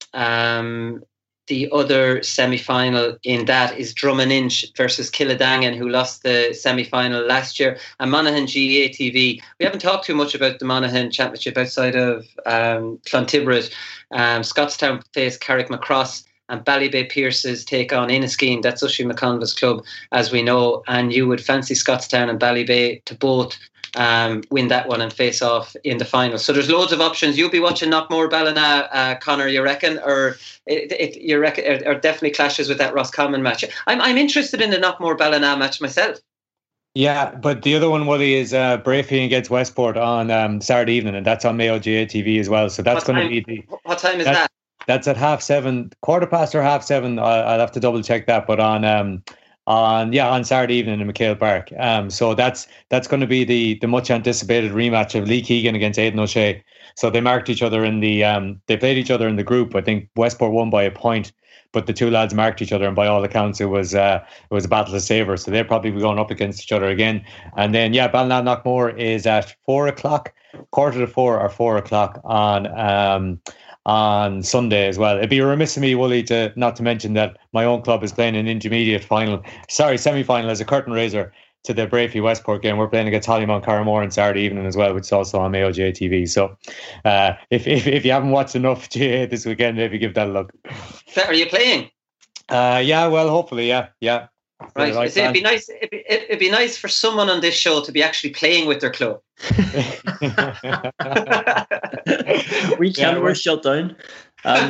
um, the other semi-final in that is Drummond-Inch versus Killadangan, who lost the semi-final last year. And Monaghan G A A T V. We haven't talked too much about the Monaghan Championship outside of um, Clontiburett. Um, Scottstown face Carrick Macross, and Ballybay Pierces take on Inniskeen. That's Ushie McConville's club, as we know. And you would fancy Scottstown and Ballybay to both um, win that one and face off in the final. So there's loads of options. You'll be watching Knockmore Ballina, uh, Connor, you reckon? Or it, it, you reckon, or, or definitely clashes with that Roscommon match? I'm I'm interested in the Knockmore Ballina match myself. Yeah, but the other one, Wooly, is uh, Brayfield against Westport on um, Saturday evening, and that's on Mayo G A A T V as well. So that's going to be the... What time is that? That's at half seven, quarter past or half seven. I'll, I'll have to double check that, but on um, on yeah on Saturday evening in McHale Park. Um, so that's that's going to be the the much anticipated rematch of Lee Keegan against Aidan O'Shea. So they marked each other in the um, they played each other in the group. I think Westport won by a point, but the two lads marked each other, and by all accounts, it was uh, it was a battle to savour. So they're probably going up against each other again. And then yeah, Ballina Knockmore is at four o'clock, quarter to four or four o'clock on. Um, on Sunday as well. It'd be remiss of me, Wooly, to not to mention that my own club is playing an intermediate final, sorry, semi-final as a curtain raiser to the Brayfield Westport game. We're playing against Hollymount Carramore on Saturday evening as well, which is also on Mayo G A A T V. So uh, if, if if you haven't watched enough G A A this weekend, maybe give that a look. Are you playing? Uh, yeah, well, hopefully, yeah, yeah. Right. Like See, it'd be nice. It'd be, it'd be nice for someone on this show to be actually playing with their club. We can. Yeah, we're shut down. Um,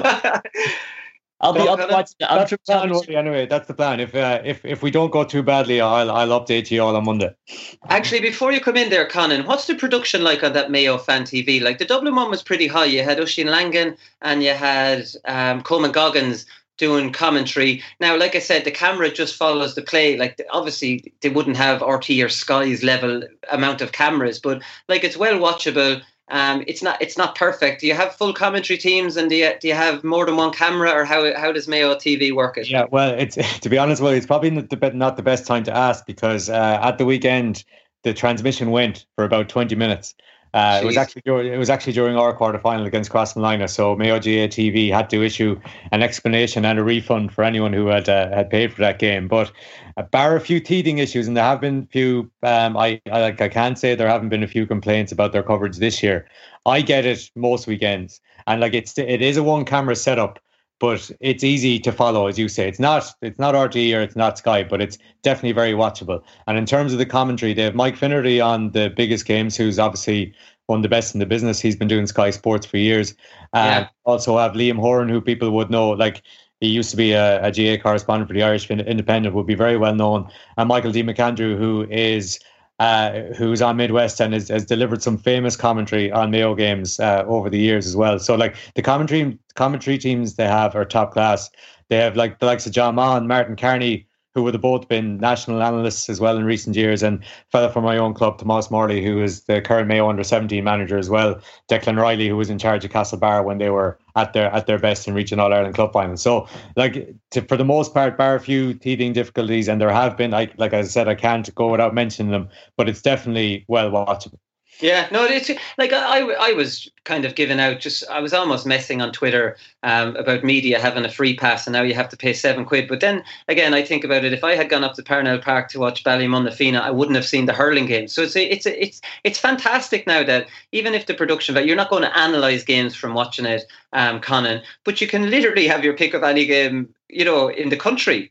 I'll be up watching the That's the plan, anyway. That's the plan. If uh, if if we don't go too badly, I'll I'll update you all on Monday. Actually, before you come in there, Conan, what's the production like on that Mayo Fan T V? Like the Dublin one was pretty high. You had Oisin Langan and you had um, Coleman Goggins doing commentary. Now, like I said, the camera just follows the play. Like obviously they wouldn't have R T or Sky's level amount of cameras, but like it's well watchable. Um, it's not it's not perfect. Do you have full commentary teams, and do you do you have more than one camera, or how how does Mayo T V work it? Yeah, well, it's to be honest, well, it's probably not the not the best time to ask because uh, at the weekend the transmission went for about twenty minutes. Uh, it was actually it was actually during our quarter final against Crossmolina, so Mayo G A T V had to issue an explanation and a refund for anyone who had uh, had paid for that game. But uh, bar a few teething issues, and there have been a few. Um, I, I like I can't say there haven't been a few complaints about their coverage this year. I get it most weekends, and like it's it is a one camera setup, but it's easy to follow, as you say. It's not it's not R T E or it's not Sky, but it's definitely very watchable. And in terms of the commentary, they have Mike Finnerty on the biggest games, who's obviously one of the best in the business. He's been doing Sky Sports for years. Uh, yeah. Also have Liam Horan, who people would know, like he used to be a, a G A correspondent for the Irish Independent, would be very well known. And Michael D. McAndrew, who is uh, who's on Midwest and is, has delivered some famous commentary on Mayo games uh, over the years as well. So like the commentary commentary teams they have are top class. They have like the likes of John Mahon, Martin Carney, who would have both been national analysts as well in recent years, and a fella from my own club, Tomas Morley, who is the current Mayo under seventeen manager as well. Declan Riley, who was in charge of Castlebar when they were at their at their best in reaching All Ireland club finals. So, like to, for the most part, bar a few teething difficulties, and there have been, like like I said, I can't go without mentioning them, but it's definitely well watchable. Yeah, no, it's like I, I was kind of giving out, just I was almost messing on Twitter um, about media having a free pass and now you have to pay seven quid. But then again, I think about it, if I had gone up to Parnell Park to watch Ballymunna I wouldn't have seen the hurling game. So it's a, it's a, it's it's fantastic now that even if the production, you're not going to analyse games from watching it, um, Conan, but you can literally have your pick of any game, you know, in the country.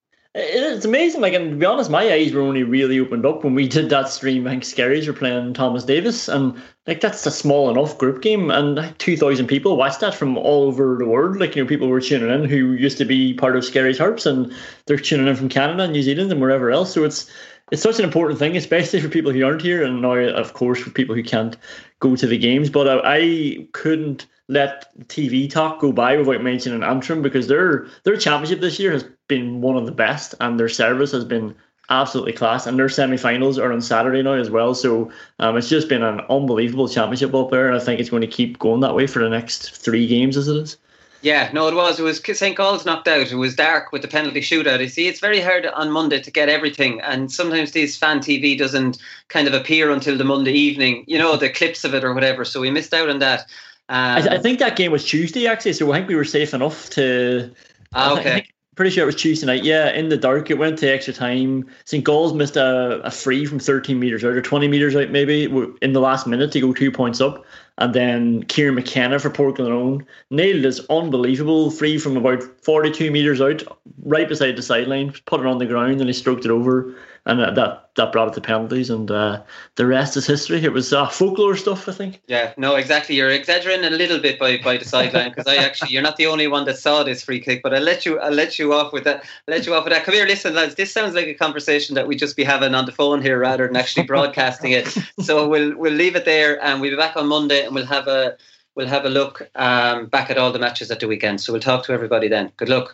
It's amazing, like, and to be honest, my eyes were only really opened up when we did that stream. I think Skerries were playing Thomas Davis, and like that's a small enough group game, and like two thousand people watched that from all over the world. Like, you know, people were tuning in who used to be part of Skerries Harps, and they're tuning in from Canada, New Zealand, and wherever else. So it's it's such an important thing, especially for people who aren't here, and now, of course, for people who can't go to the games. But I, I couldn't let T V talk go by without mentioning Antrim, because their their championship this year has been one of the best, and their service has been absolutely class, and their semi-finals are on Saturday now as well. So um, it's just been an unbelievable championship up there, and I think it's going to keep going that way for the next three games as it is. Yeah, no, it was. It was Saint Gall's knocked out. It was dark with the penalty shootout. You see, it's very hard on Monday to get everything, and sometimes these fan T V doesn't kind of appear until the Monday evening, you know, the clips of it or whatever. So we missed out on that. Um, I, I think that game was Tuesday, actually, so I think we were safe enough to... Ah, okay. I think, pretty sure it was Tuesday night. Yeah, in the dark, it went to extra time. Saint Gall's missed a, a free from thirteen metres out, or twenty metres out maybe, in the last minute to go two points up. And then Kieran McKenna for Portland Own nailed this unbelievable free from about forty-two metres out, right beside the sideline, put it on the ground, and he stroked it over. And that that brought it to penalties, and uh, the rest is history. It was uh, folklore stuff, I think. Yeah, no, exactly. You're exaggerating a little bit by, by the sideline, because I actually, you're not the only one that saw this free kick. But I'll let you, I'll let you off with that. I'll let you off with that. Come here, listen, lads. This sounds like a conversation that we just be having on the phone here rather than actually broadcasting it. So we'll we'll leave it there, and we'll be back on Monday, and we'll have a we'll have a look um, back at all the matches at the weekend. So we'll talk to everybody then. Good luck.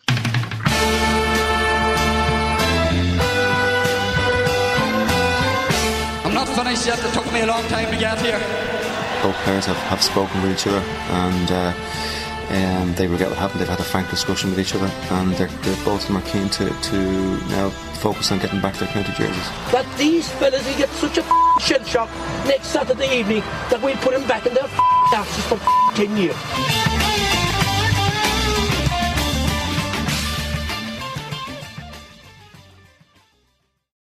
Finished yet. It took me a long time to get here. Both players have, have spoken with each other, and uh, um, they regret what happened. They've had a frank discussion with each other, and they're, they're both of them are keen to, to now focus on getting back their county jerseys. That these fellas will get such a f- shell shock next Saturday evening that we'll put them back in their f- asses for f- ten years.